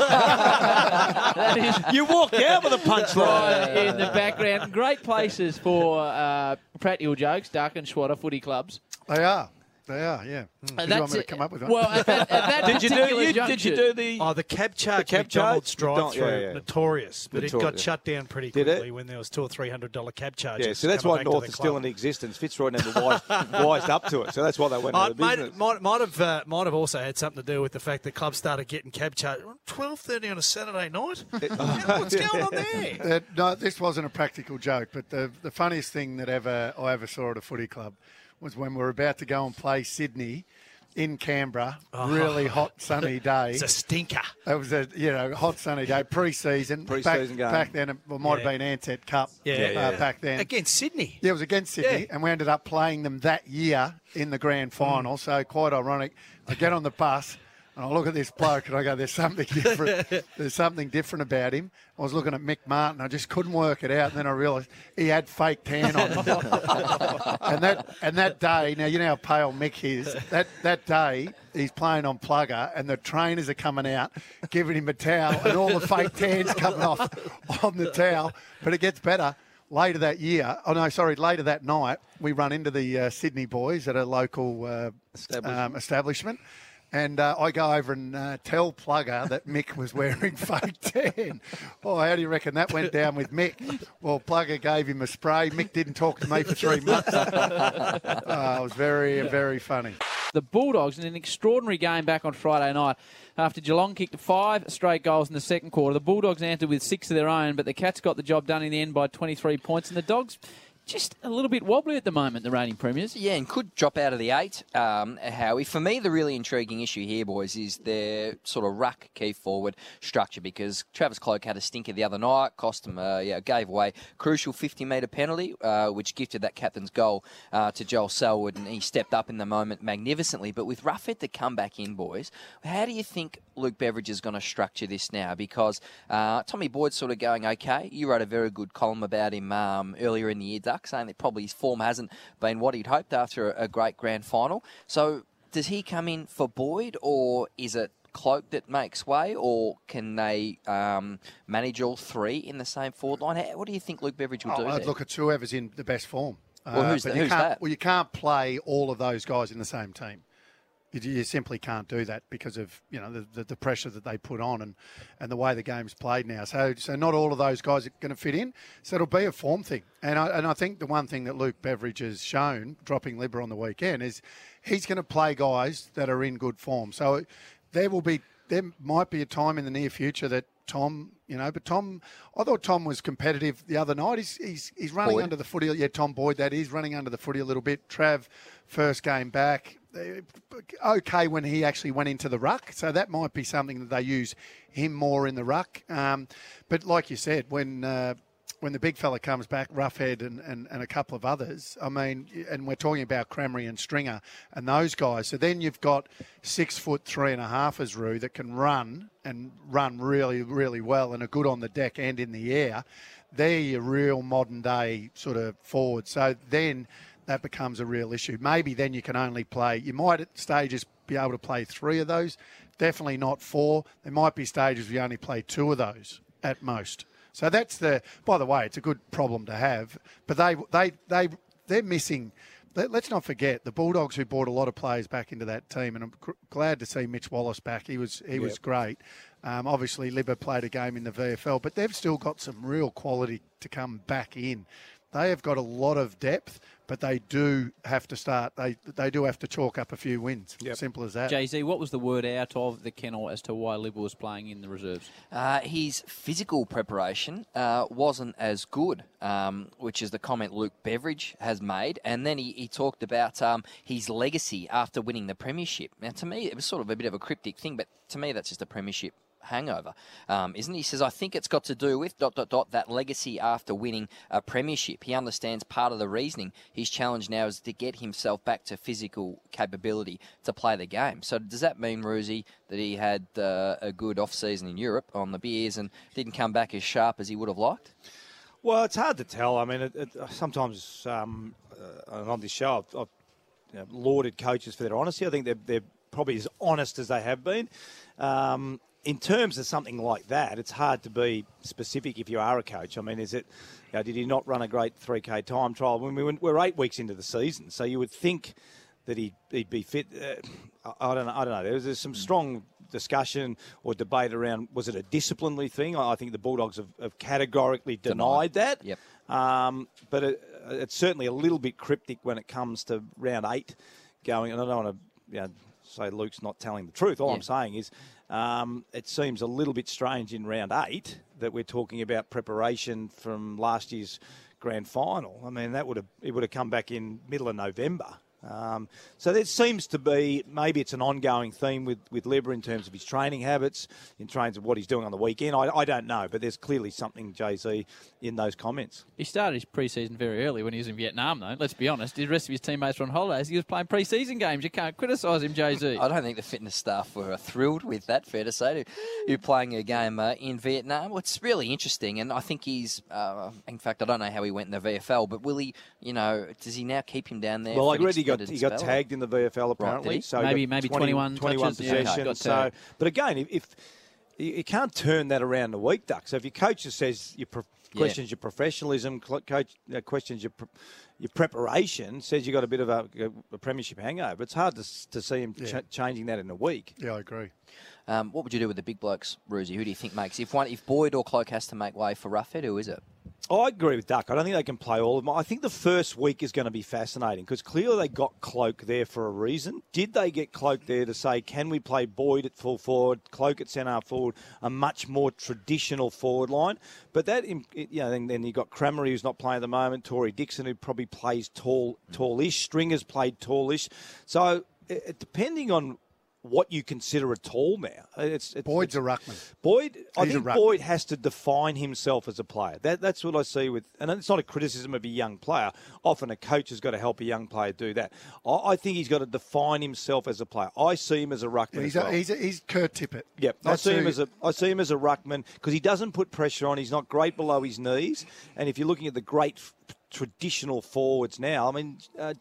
punchline. You walked out with a punchline in the background. Great places for practical jokes, Duck and Schwatter footy clubs. They are, yeah. Did you want me to come up with one? Well, at that did you do the cab charge McDonald's drive-through? Notorious, but it got shut down pretty quickly when there was $200 or $300 cab charges. Yeah, so that's why North is still in existence. Fitzroy never wised up to it, so that's why they went out of business. Might have also had something to do with the fact that clubs started getting cab charges 12:30 on a Saturday night. What's going on there? No, this wasn't a practical joke, but the funniest thing that I ever saw at a footy club was when we were about to go and play Sydney in Canberra, really hot, sunny day. It's a stinker. It was a hot, sunny day, pre-season game. Back then, it might have been Ansett Cup back then. Against Sydney. Yeah, it was against Sydney, and we ended up playing them that year in the grand final, so quite ironic. I get on the bus, And I look at this bloke and I go, there's something different. There's something different about him. I was looking at Mick Martin. I just couldn't work it out. And then I realised he had fake tan on. and that day, now you know how pale Mick is. That day, he's playing on plugger and the trainers are coming out, giving him a towel and all the fake tans coming off on the towel. But it gets better. Later that night, we run into the Sydney boys at a local establishment. And I go over and tell Plugger that Mick was wearing fake tan. Oh, how do you reckon that went down with Mick? Well, Plugger gave him a spray. Mick didn't talk to me for 3 months. It was very, very funny. The Bulldogs in an extraordinary game back on Friday night. After Geelong kicked 5 straight goals in the second quarter, the Bulldogs answered with 6 of their own, but the Cats got the job done in the end by 23 points, and the Dogs just a little bit wobbly at the moment, the reigning premiers. Yeah, and could drop out of the 8, Howie. For me, the really intriguing issue here, boys, is their sort of ruck key forward structure, because Travis Cloke had a stinker the other night, cost him, gave away a crucial 50-metre penalty, which gifted that captain's goal to Joel Selwood, and he stepped up in the moment magnificently. But with Roughead to come back in, boys, how do you think Luke Beveridge is going to structure this now? Because Tommy Boyd's sort of going okay. You wrote a very good column about him earlier in the year, Duck, saying that probably his form hasn't been what he'd hoped after a great grand final. So does he come in for Boyd, or is it Cloke that makes way, or can they manage all three in the same forward line? What do you think Luke Beveridge will do I'd there? look at whoever's in the best form. Well, who's that? Well, you can't play all of those guys in the same team. You simply can't do that because of the pressure that they put on and the way the game's played now. So not all of those guys are going to fit in. So it'll be a form thing. And I think the one thing that Luke Beveridge has shown, dropping Libba on the weekend, is he's going to play guys that are in good form. So there might be a time in the near future that Tom, but Tom, I thought Tom was competitive the other night. He's running Boyd. under the footy. Yeah, Tom Boyd, that is, running under the footy a little bit. Trav, first game back, okay when he actually went into the ruck. So that might be something that they use him more in the ruck. But like you said, when the big fella comes back, Roughead and a couple of others, I mean, and we're talking about Crameri and Stringer and those guys. So then you've got 6'3.5" as Roo that can run really, really well and are good on the deck and in the air. They're your real modern day sort of forward. So then that becomes a real issue. Maybe then you can only play, you might at stages be able to play 3 of those, definitely not 4. There might be stages where you only play 2 of those at most. So that's by the way, it's a good problem to have, but they're missing. Let's not forget the Bulldogs, who brought a lot of players back into that team, and I'm glad to see Mitch Wallace back. He was great. Obviously, Libba played a game in the VFL, but they've still got some real quality to come back in. They have got a lot of depth, but they do have to start. They do have to chalk up a few wins. Yep. Simple as that. Jay-Z, what was the word out of the kennel as to why Libba was playing in the reserves? His physical preparation wasn't as good, which is the comment Luke Beveridge has made. And then he talked about his legacy after winning the premiership. Now, to me, it was sort of a bit of a cryptic thing, but to me, that's just a premiership hangover, isn't he? He says, I think it's got to do with ... that legacy after winning a premiership. He understands part of the reasoning. His challenge now is to get himself back to physical capability to play the game. So does that mean, Roosie, that he had a good off-season in Europe on the beers and didn't come back as sharp as he would have liked? Well, it's hard to tell. I mean, sometimes on this show I've lauded coaches for their honesty. I think they're probably as honest as they have been. In terms of something like that, it's hard to be specific if you are a coach. I mean, is it, did he not run a great 3K time trial? When we're 8 weeks into the season, so you would think that he'd be fit. I don't know. There's some strong discussion or debate around, was it a disciplinary thing? I think the Bulldogs have categorically denied that. Yep. But it's certainly a little bit cryptic when it comes to round 8 going, and I don't want to say Luke's not telling the truth. All I'm saying is it seems a little bit strange in round 8 that we're talking about preparation from last year's grand final. I mean, it would have come back in middle of November. So there seems to be, maybe it's an ongoing theme with Lebba in terms of his training habits, in terms of what he's doing on the weekend. I don't know, but there's clearly something, Jay-Z, in those comments. He started his pre-season very early when he was in Vietnam, though. Let's be honest. The rest of his teammates were on holidays. He was playing pre-season games. You can't criticise him, Jay-Z. I don't think the fitness staff were thrilled with that, fair to say, you playing a game in Vietnam. Well, it's really interesting, and I think he's, in fact, I don't know how he went in the VFL, but will he, does he now keep him down there? Well, I read he got tagged in the VFL apparently. Right, so maybe 21 possessions. Yeah, but again, if you can't turn that around in a week, Duck. So if your coach says questions your professionalism, questions your preparation, says you got a bit of a premiership hangover, it's hard to see him changing that in a week. Yeah, I agree. What would you do with the big blokes, Roosie? Who do you think makes? If Boyd or Cloke has to make way for Roughead, who is it? I agree with Duck. I don't think they can play all of them. I think the first week is going to be fascinating because clearly they got Cloke there for a reason. Did they get Cloke there to say, can we play Boyd at full forward, Cloke at centre forward, a much more traditional forward line? But that, then you've got Crameri, who's not playing at the moment, Tory Dixon, who probably plays tallish, Stringer's played tallish. So depending on what you consider a tall now. Boyd's a ruckman. I think Boyd has to define himself as a player. That's what I see with, and it's not a criticism of a young player. Often a coach has got to help a young player do that. I think he's got to define himself as a player. I see him as a ruckman. He's Kurt Tippett. Yep, I see him as a ruckman because he doesn't put pressure on. He's not great below his knees, and if you're looking at the great traditional forwards now, I mean.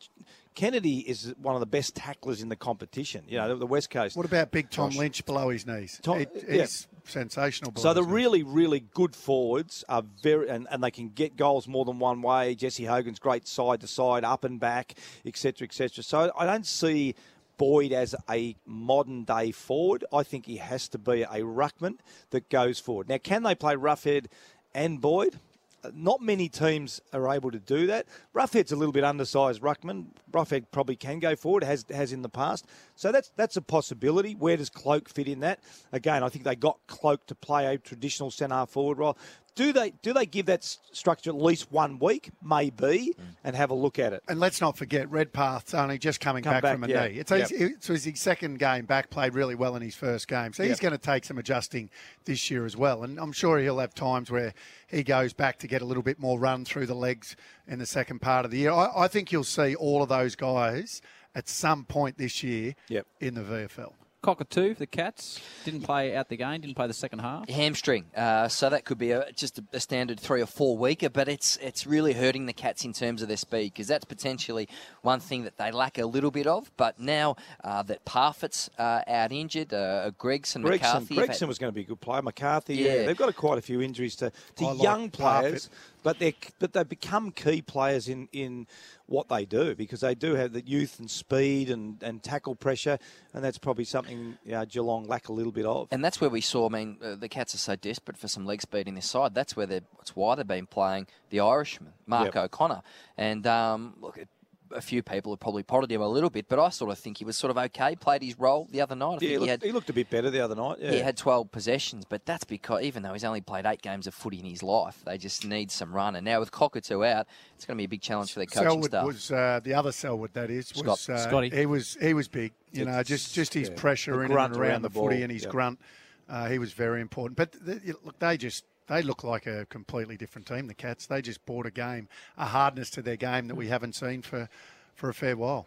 Kennedy is one of the best tacklers in the competition, the West Coast. What about big Tom Lynch below his knees? He's sensational. So the really, really good forwards are very, and they can get goals more than one way. Jesse Hogan's great side to side, up and back, etc., etc. So I don't see Boyd as a modern day forward. I think he has to be a ruckman that goes forward. Now, can they play Roughead and Boyd? Not many teams are able to do that. Roughead's a little bit undersized ruckman. Roughead probably can go forward, has in the past. So that's a possibility. Where does Cloke fit in that? Again, I think they got Cloke to play a traditional centre forward role. Do they give that structure at least 1 week? Maybe, and have a look at it. And let's not forget, Redpath's only just coming back from a knee. It's his second game back, played really well in his first game. So he's going to take some adjusting this year as well. And I'm sure he'll have times where he goes back to get a little bit more run through the legs in the second part of the year. I think you'll see all of those guys at some point this year in the VFL. Cockatoo, the Cats, didn't play out the game, didn't play the second half. Hamstring, so that could be just a standard 3 or 4 weeker, but it's really hurting the Cats in terms of their speed because that's potentially one thing that they lack a little bit of. But now that Parfitt's out injured, Gregson, McCarthy. Gregson was going to be a good player. McCarthy, they've got quite a few injuries to young players. But they become key players in what they do because they do have the youth and speed and tackle pressure, and that's probably something Geelong lack a little bit of. And that's where we saw. I mean, the Cats are so desperate for some leg speed in this side. That's why they've been playing the Irishman, Mark O'Connor, and look. A few people have probably potted him a little bit, but I sort of think he was sort of okay, played his role the other night. He looked a bit better the other night. Yeah. He had 12 possessions, but that's because even though he's only played 8 games of footy in his life, they just need some run. And now with Cockatoo out, it's going to be a big challenge for their coaching staff. Was the other Selwood, that is. Scotty. He was big. Just his pressure in and around the footy and his grunt. He was very important. But look, they look like a completely different team, the Cats. They just brought a hardness to their game that we haven't seen for a fair while.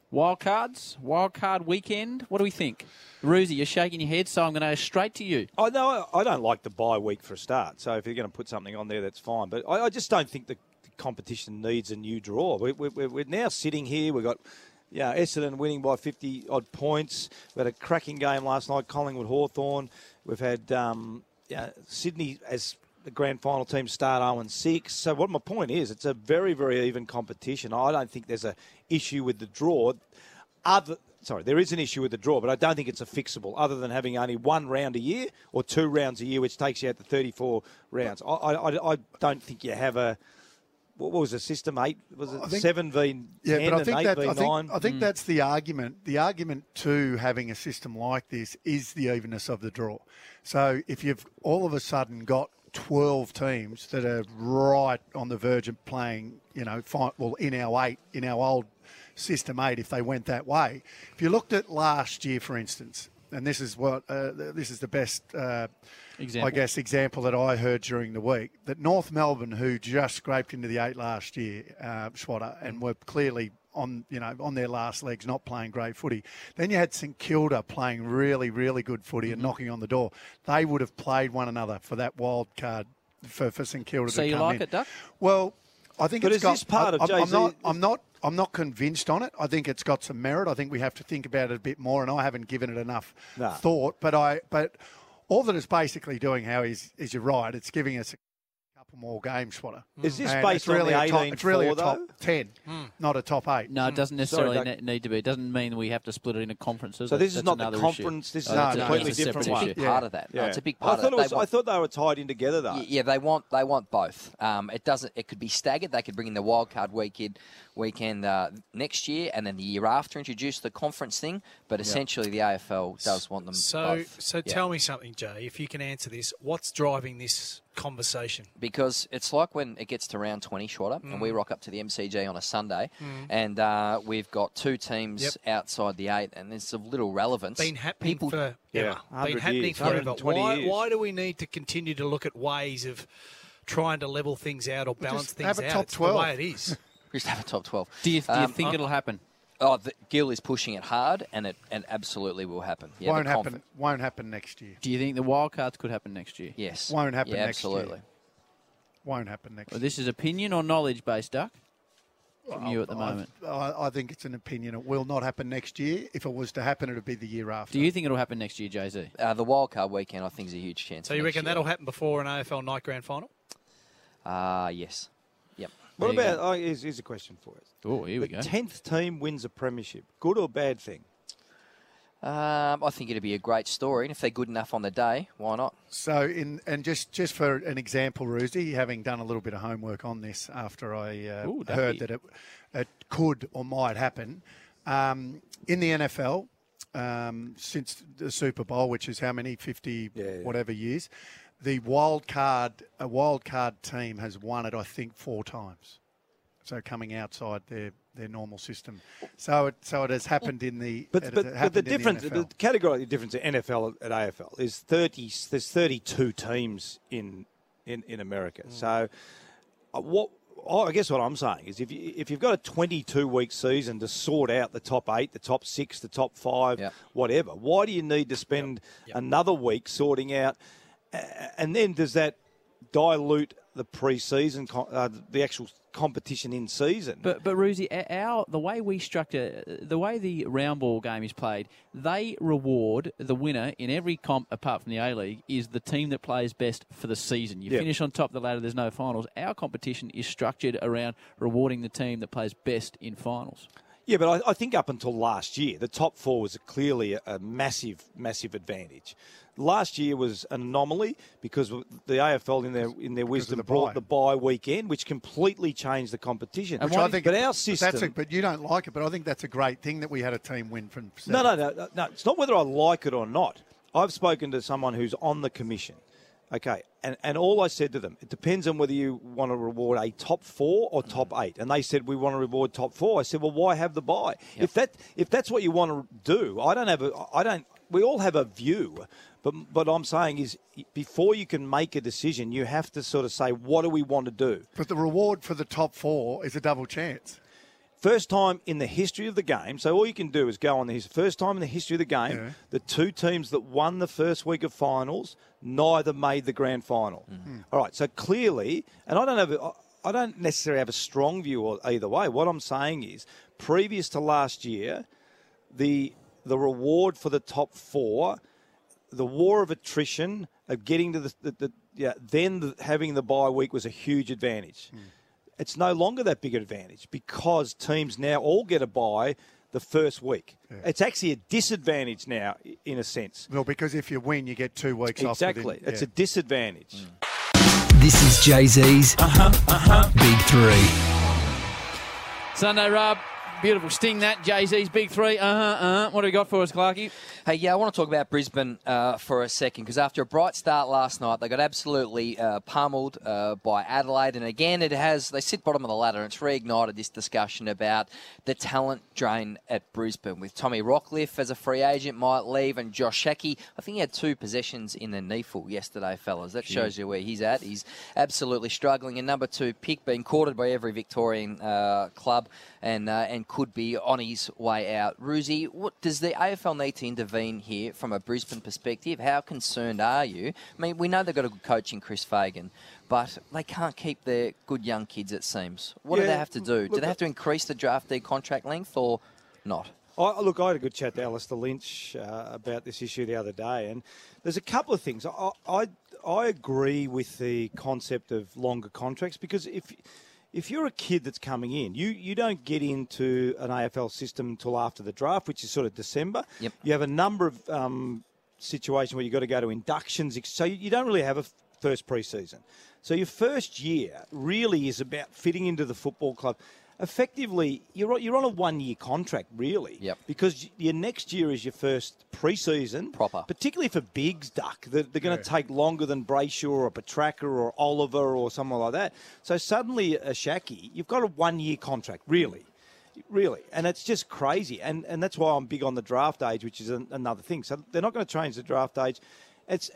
Wildcard weekend, what do we think? Roosie, you're shaking your head, so I'm going to go straight to you. I don't like the bye week for a start, so if you're going to put something on there, that's fine. But I just don't think the competition needs a new draw. We're now sitting here, we've got Essendon winning by 50-odd points. We had a cracking game last night, Collingwood-Hawthorn. We've had Sydney as the grand final team start 0-6. So what my point is, it's a very, very even competition. I don't think there's an issue with the draw. There is an issue with the draw, but I don't think it's a fixable, other than having only 1 round a year or 2 rounds a year, which takes you out to 34 rounds. I don't think you have a... What was the system? 8? Was it 7 v 10 and 8 v 9? I think that's the argument. The argument to having a system like this is the evenness of the draw. So if you've all of a sudden got 12 teams that are right on the verge of playing, in our 8, in our old System 8 if they went that way. If you looked at last year, for instance, and this is the best example that I heard during the week, that North Melbourne, who just scraped into the 8 last year, Schwatter, and were clearly on their last legs, not playing great footy. Then you had St Kilda playing really, really good footy and knocking on the door. They would have played one another for that wild card for St Kilda to come in. So you like it, Duck? Well, I think it's got... Is this part of Jay-Z... I'm not convinced on it. I think it's got some merit. I think we have to think about it a bit more, and I haven't given it enough thought. But all that it's basically doing, Howie, is you're right. It's giving us a couple more games, Schwatter. Is this based on the 18-4, It's really a top 10, not a top 8. No, it doesn't necessarily need to be. It doesn't mean we have to split it into conferences. So this is not the conference. This is a completely different one. It's a big part of that. No, it's a big part of that. I thought they were tied in together, though. Yeah, they want both. It could be staggered. They could bring in the wildcard weekend next year, and then the year after introduce the conference thing. But essentially, the AFL does want them both. So tell me something, Jay, if you can answer this. What's driving this conversation? Because it's like when it gets to round 20, Schwatter, and we rock up to the MCG on a Sunday, and we've got 2 teams outside the 8, and there's of little relevance. Been happening forever. Why do we need to continue to look at ways of trying to level things out or balance things out? Have a top 12. It's the way it is. Just have a top 12. Do you think it'll happen? Oh, Gill is pushing it hard, and it absolutely will happen. Yeah, won't happen next year. Do you think the wildcards could happen next year? Yes. Won't happen next absolutely. year. Won't happen next year. This is opinion or knowledge-based, Duck, from you at the moment? I think it's an opinion. It will not happen next year. If it was to happen, it would be the year after. Do you think it'll happen next year, Jay-Z? The wildcard weekend, I think, is a huge chance. So you reckon that'll happen before an AFL night grand final? Yes. Yep. What about, here's a question for us. Oh, here we go. The 10th team wins a premiership. Good or bad thing? I think it'd be a great story, and if they're good enough on the day, why not? So, just for an example, Roosie, having done a little bit of homework on this after I heard that it could or might happen, in the NFL, since the Super Bowl, which is how many, 50 whatever years, a wild card team has won it, I think, 4 times. So coming outside their normal system. So it has happened in the but the difference, the categorical difference in NFL at AFL is there's 32 teams in America. So I guess what I'm saying is if you've got a 22-week season to sort out the top 8, the top 6, the top 5, whatever, why do you need to spend another week sorting out? And then does that dilute the pre-season, the actual competition in season? But Roosie, the way we structure, the way the round ball game is played, they reward the winner in every comp apart from the A-League is the team that plays best for the season. You finish on top of the ladder, there's no finals. Our competition is structured around rewarding the team that plays best in finals. Yeah, but I think up until last year, the top 4 was clearly a massive, massive advantage. Last year was an anomaly because the AFL, in their wisdom, brought the bye weekend, which completely changed the competition. Which I think, our system, but you don't like it. But I think that's a great thing that we had a team win from. No. It's not whether I like it or not. I've spoken to someone who's on the commission. Okay, and all I said to them, it depends on whether you want to reward a top 4 or top 8. And they said, we want to reward top 4. I said, well, why have the bye? Yep. If that's what you want to do, we all have a view. But I'm saying is, before you can make a decision, you have to sort of say, what do we want to do? But the reward for the top 4 is a double chance. First time in the history of the game, so all you can do is go on this. First time in the history of the game, the 2 teams that won the first week of finals, neither made the grand final. Mm-hmm. All right, so clearly, and I don't necessarily have a strong view either way. What I'm saying is, previous to last year, the reward for the top 4, the war of attrition of getting to having the bye week was a huge advantage. Mm. It's no longer that big an advantage because teams now all get a bye the first week. Yeah. It's actually a disadvantage now, in a sense. Well, because if you win, you get 2 weeks off. Exactly. It's a disadvantage. This is Jay-Z's Big 3. Sunday Rub. Beautiful sting that. Jay-Z's big three. What do we got for us, Clarkie? Hey, yeah, I want to talk about Brisbane for a second, because after a bright start last night, they got absolutely pummeled by Adelaide. And again, they sit bottom of the ladder, and it's reignited this discussion about the talent drain at Brisbane, with Tommy Rockcliffe as a free agent might leave, and Josh Shackey. I think he had 2 possessions in the knee-full yesterday, fellas. That shows you where he's at. He's absolutely struggling. And number 2 pick, being courted by every Victorian club, and could be on his way out. Ruzi, what does the AFL need to intervene here from a Brisbane perspective? How concerned are you? I mean, we know they've got a good coach in Chris Fagan, but they can't keep their good young kids, it seems. What do they have to do? Do they have to increase the draftee contract length or not? Look, I had a good chat to Alistair Lynch about this issue the other day, and there's a couple of things. I agree with the concept of longer contracts, because if you're a kid that's coming in, you don't get into an AFL system until after the draft, which is sort of December. Yep. You have a number of situations where you've got to go to inductions, so you don't really have a first pre-season. So your first year really is about fitting into the football club. Effectively, you're on a 1-year contract, really. Yep. Because your next year is your first pre-season. Proper. Particularly for bigs, Duck. They're going to take longer than Brayshaw or Petrarca or Oliver or someone like that. So suddenly, a Shackey, you've got a 1-year contract, really. Really. And it's just crazy. And that's why I'm big on the draft age, which is another thing. So they're not going to change the draft age. It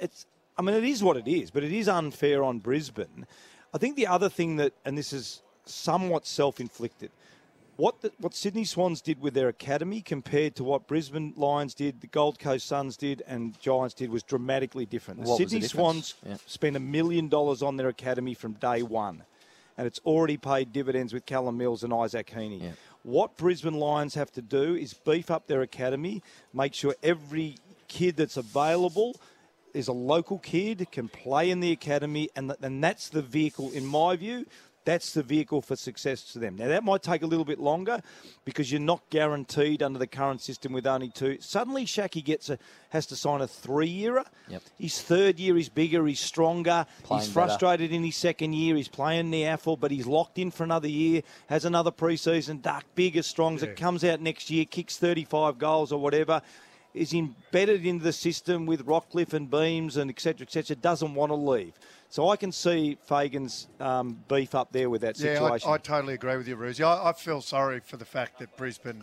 is what it is, but it is unfair on Brisbane. I think the other thing that, and this is somewhat self-inflicted, what Sydney Swans did with their academy compared to what Brisbane Lions did, the Gold Coast Suns did, and Giants did was dramatically different. The Sydney Swans spent $1 million on their academy from day one, and it's already paid dividends with Callum Mills and Isaac Heaney. Yeah. What Brisbane Lions have to do is beef up their academy, make sure every kid that's available is a local kid, can play in the academy, and that's the vehicle, in my view. That's the vehicle for success to them. Now, that might take a little bit longer because you're not guaranteed under the current system with only 2. Suddenly, Shackey has to sign a 3-yearer. Yep. His 3rd year, he's bigger, he's stronger. Playing he's frustrated in his 2nd year. He's playing the AFL, but he's locked in for another year, has another pre-season, Duck, big as strong as it comes out next year, kicks 35 goals or whatever, is embedded into the system with Rockcliffe and Beams and et cetera, doesn't want to leave. So I can see Fagan's beef up there with that situation. Yeah, I totally agree with you, Ruzi. I feel sorry for the fact that Brisbane,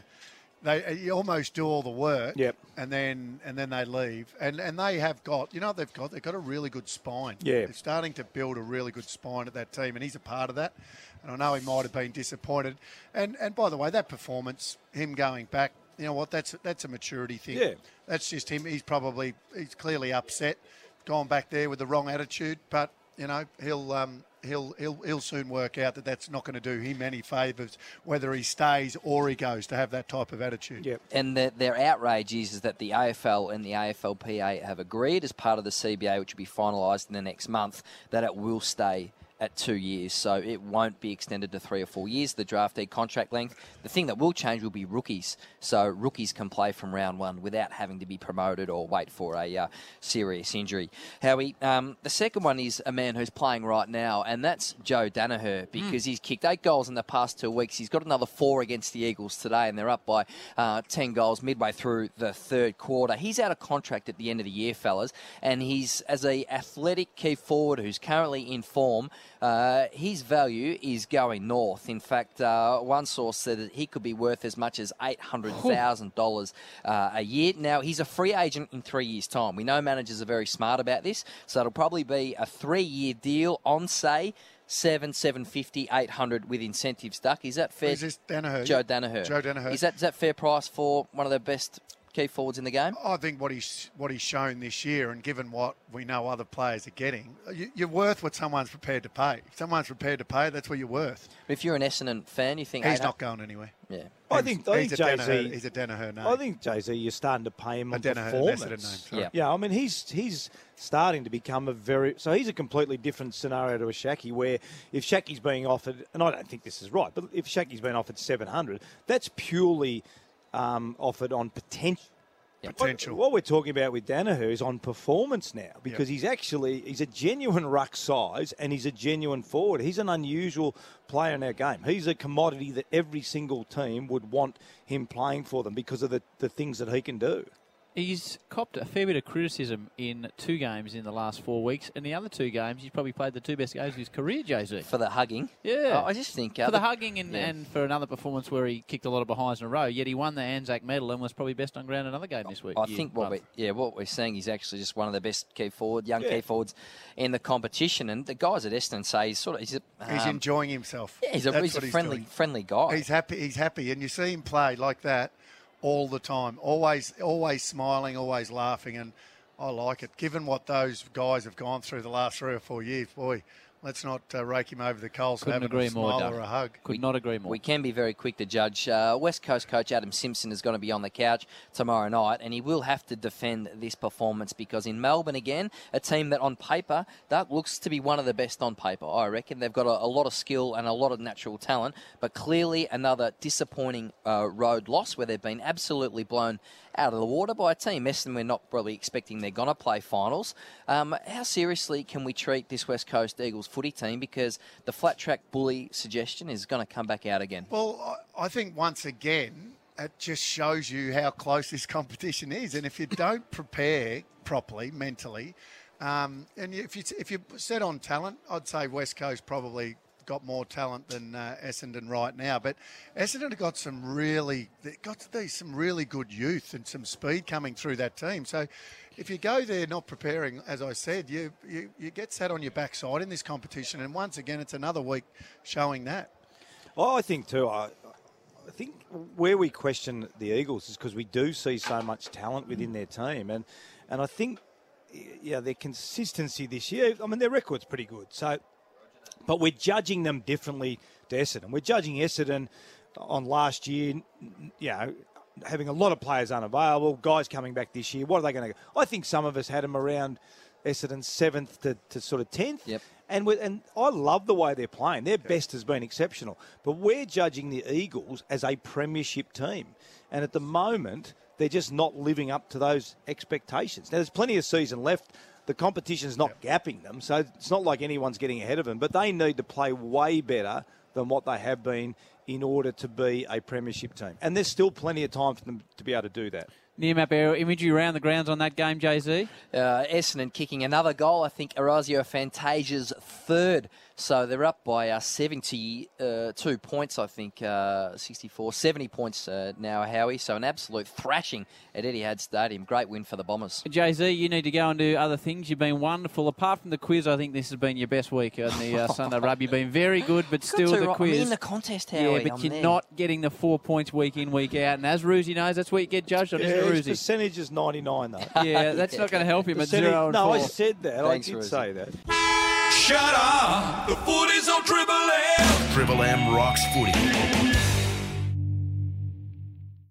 you almost do all the work, and then they leave, and they have got, they've got a really good spine. Yeah, they're starting to build a really good spine at that team, and he's a part of that. And I know he might have been disappointed. And by the way, that performance, him going back, you know what? That's a maturity thing. Yeah, that's just him. He's clearly upset, gone back there with the wrong attitude. But he'll soon work out that that's not going to do him any favours, whether he stays or he goes, to have that type of attitude. Yep. And their outrage is that the AFL and the AFLPA have agreed, as part of the CBA, which will be finalised in the next month, that it will stay at 2 years, so it won't be extended to 3 or 4 years, the draftee contract length. The thing that will change will be rookies, so rookies can play from round 1 without having to be promoted or wait for a serious injury. Howie, the second one is a man who's playing right now, and that's Joe Daniher, because he's kicked 8 goals in the past 2 weeks. He's got another 4 against the Eagles today, and they're up by 10 goals midway through the 3rd quarter. He's out of contract at the end of the year, fellas, and he's, as a athletic key forward who's currently in form, his value is going north. In fact, one source said that he could be worth as much as $800,000 a year. Now, he's a free agent in 3 years' time. We know managers are very smart about this, so it'll probably be a 3-year deal on, say, 750, 800 with incentives, Duck. Is that fair? Is this Daniher? Joe Daniher. Joe Daniher. Is that fair price for one of the best key forwards in the game? I think what he's shown this year, and given what we know other players are getting, you're worth what someone's prepared to pay. If someone's prepared to pay, that's what you're worth. If you're an Essendon fan, you think he's not going anywhere. Yeah, I think Jay-Z. He's a Daniher name. I think Jay-Z, you're starting to pay him on performance. Yeah, I mean he's starting to become he's a completely different scenario to a Shackey, where if Shackey's being offered, and I don't think this is right, but if Shackey's been offered 700, that's purely offered on potential. potential. What we're talking about with Danaher is on performance now, because he's a genuine ruck size and he's a genuine forward. He's an unusual player in our game. He's a commodity that every single team would want him playing for them because of the things that he can do. He's copped a fair bit of criticism in 2 games in the last 4 weeks. In the other 2 games, he's probably played the 2 best games of his career, Jay-Z. For the hugging? Yeah. I just think... for the hugging and for another performance where he kicked a lot of behinds in a row, yet he won the Anzac medal and was probably best on ground another game this week. I think what we're seeing is actually just one of the best key forwards in the competition. And the guys at Essendon say he's enjoying himself. Yeah, he's a friendly guy. He's happy, and you see him play like that all the time, always smiling, always laughing, and I like it. Given what those guys have gone through the last 3 or 4 years, boy, let's not rake him over the coals for having a smile or a hug. Could not agree more. We can be very quick to judge. West Coast coach Adam Simpson is going to be on the couch tomorrow night, and he will have to defend this performance because in Melbourne, again, a team that on paper, that looks to be one of the best on paper, I reckon. They've got a lot of skill and a lot of natural talent, but clearly another disappointing road loss where they've been absolutely blown out of the water by a team. Essendon, we're not probably expecting they're going to play finals. How seriously can we treat this West Coast Eagles footy team? Because the flat track bully suggestion is going to come back out again. Well, I think once again, it just shows you how close this competition is. And if you don't prepare properly mentally, and if you set on talent, I'd say West Coast probably got more talent than Essendon right now, but Essendon have got some really good youth and some speed coming through that team. So if you go there not preparing, as I said, you get sat on your backside in this competition, and once again it's another week showing that. Well, I think too, I think where we question the Eagles is because we do see so much talent within their team, and I think their consistency this year, I mean their record's pretty good, so but we're judging them differently to Essendon. We're judging Essendon on last year, having a lot of players unavailable, guys coming back this year. What are they going to go? I think some of us had them around Essendon's 7th to sort of 10th. Yep. And I love the way they're playing. Their best has been exceptional. But we're judging the Eagles as a premiership team. And at the moment, they're just not living up to those expectations. Now, there's plenty of season left. The competition's not gapping them, so it's not like anyone's getting ahead of them. But they need to play way better than what they have been in order to be a premiership team. And there's still plenty of time for them to be able to do that. Near map aerial imagery around the grounds on that game, Jay-Z. Essendon kicking another goal. I think Orazio Fantasia's 3rd. So they're up by 72 points, I think, 64, 70 points now, Howie. So an absolute thrashing at Etihad Stadium. Great win for the Bombers. Jay-Z, you need to go and do other things. You've been wonderful. Apart from the quiz, I think this has been your best week on the Sunday Rub. You've been very good, but still the quiz. I'm in the contest, Howie. Yeah, but you're not getting the 4 points week in, week out. And as Ruzi knows, that's where you get judged on, isn't it, Ruzi? His percentage is 99, though. Yeah, that's not going to help him at 0 and 4. No, I said that. Thanks, I did Ruzi. say that. Shut up! The footy's on Triple M. Triple M rocks footy.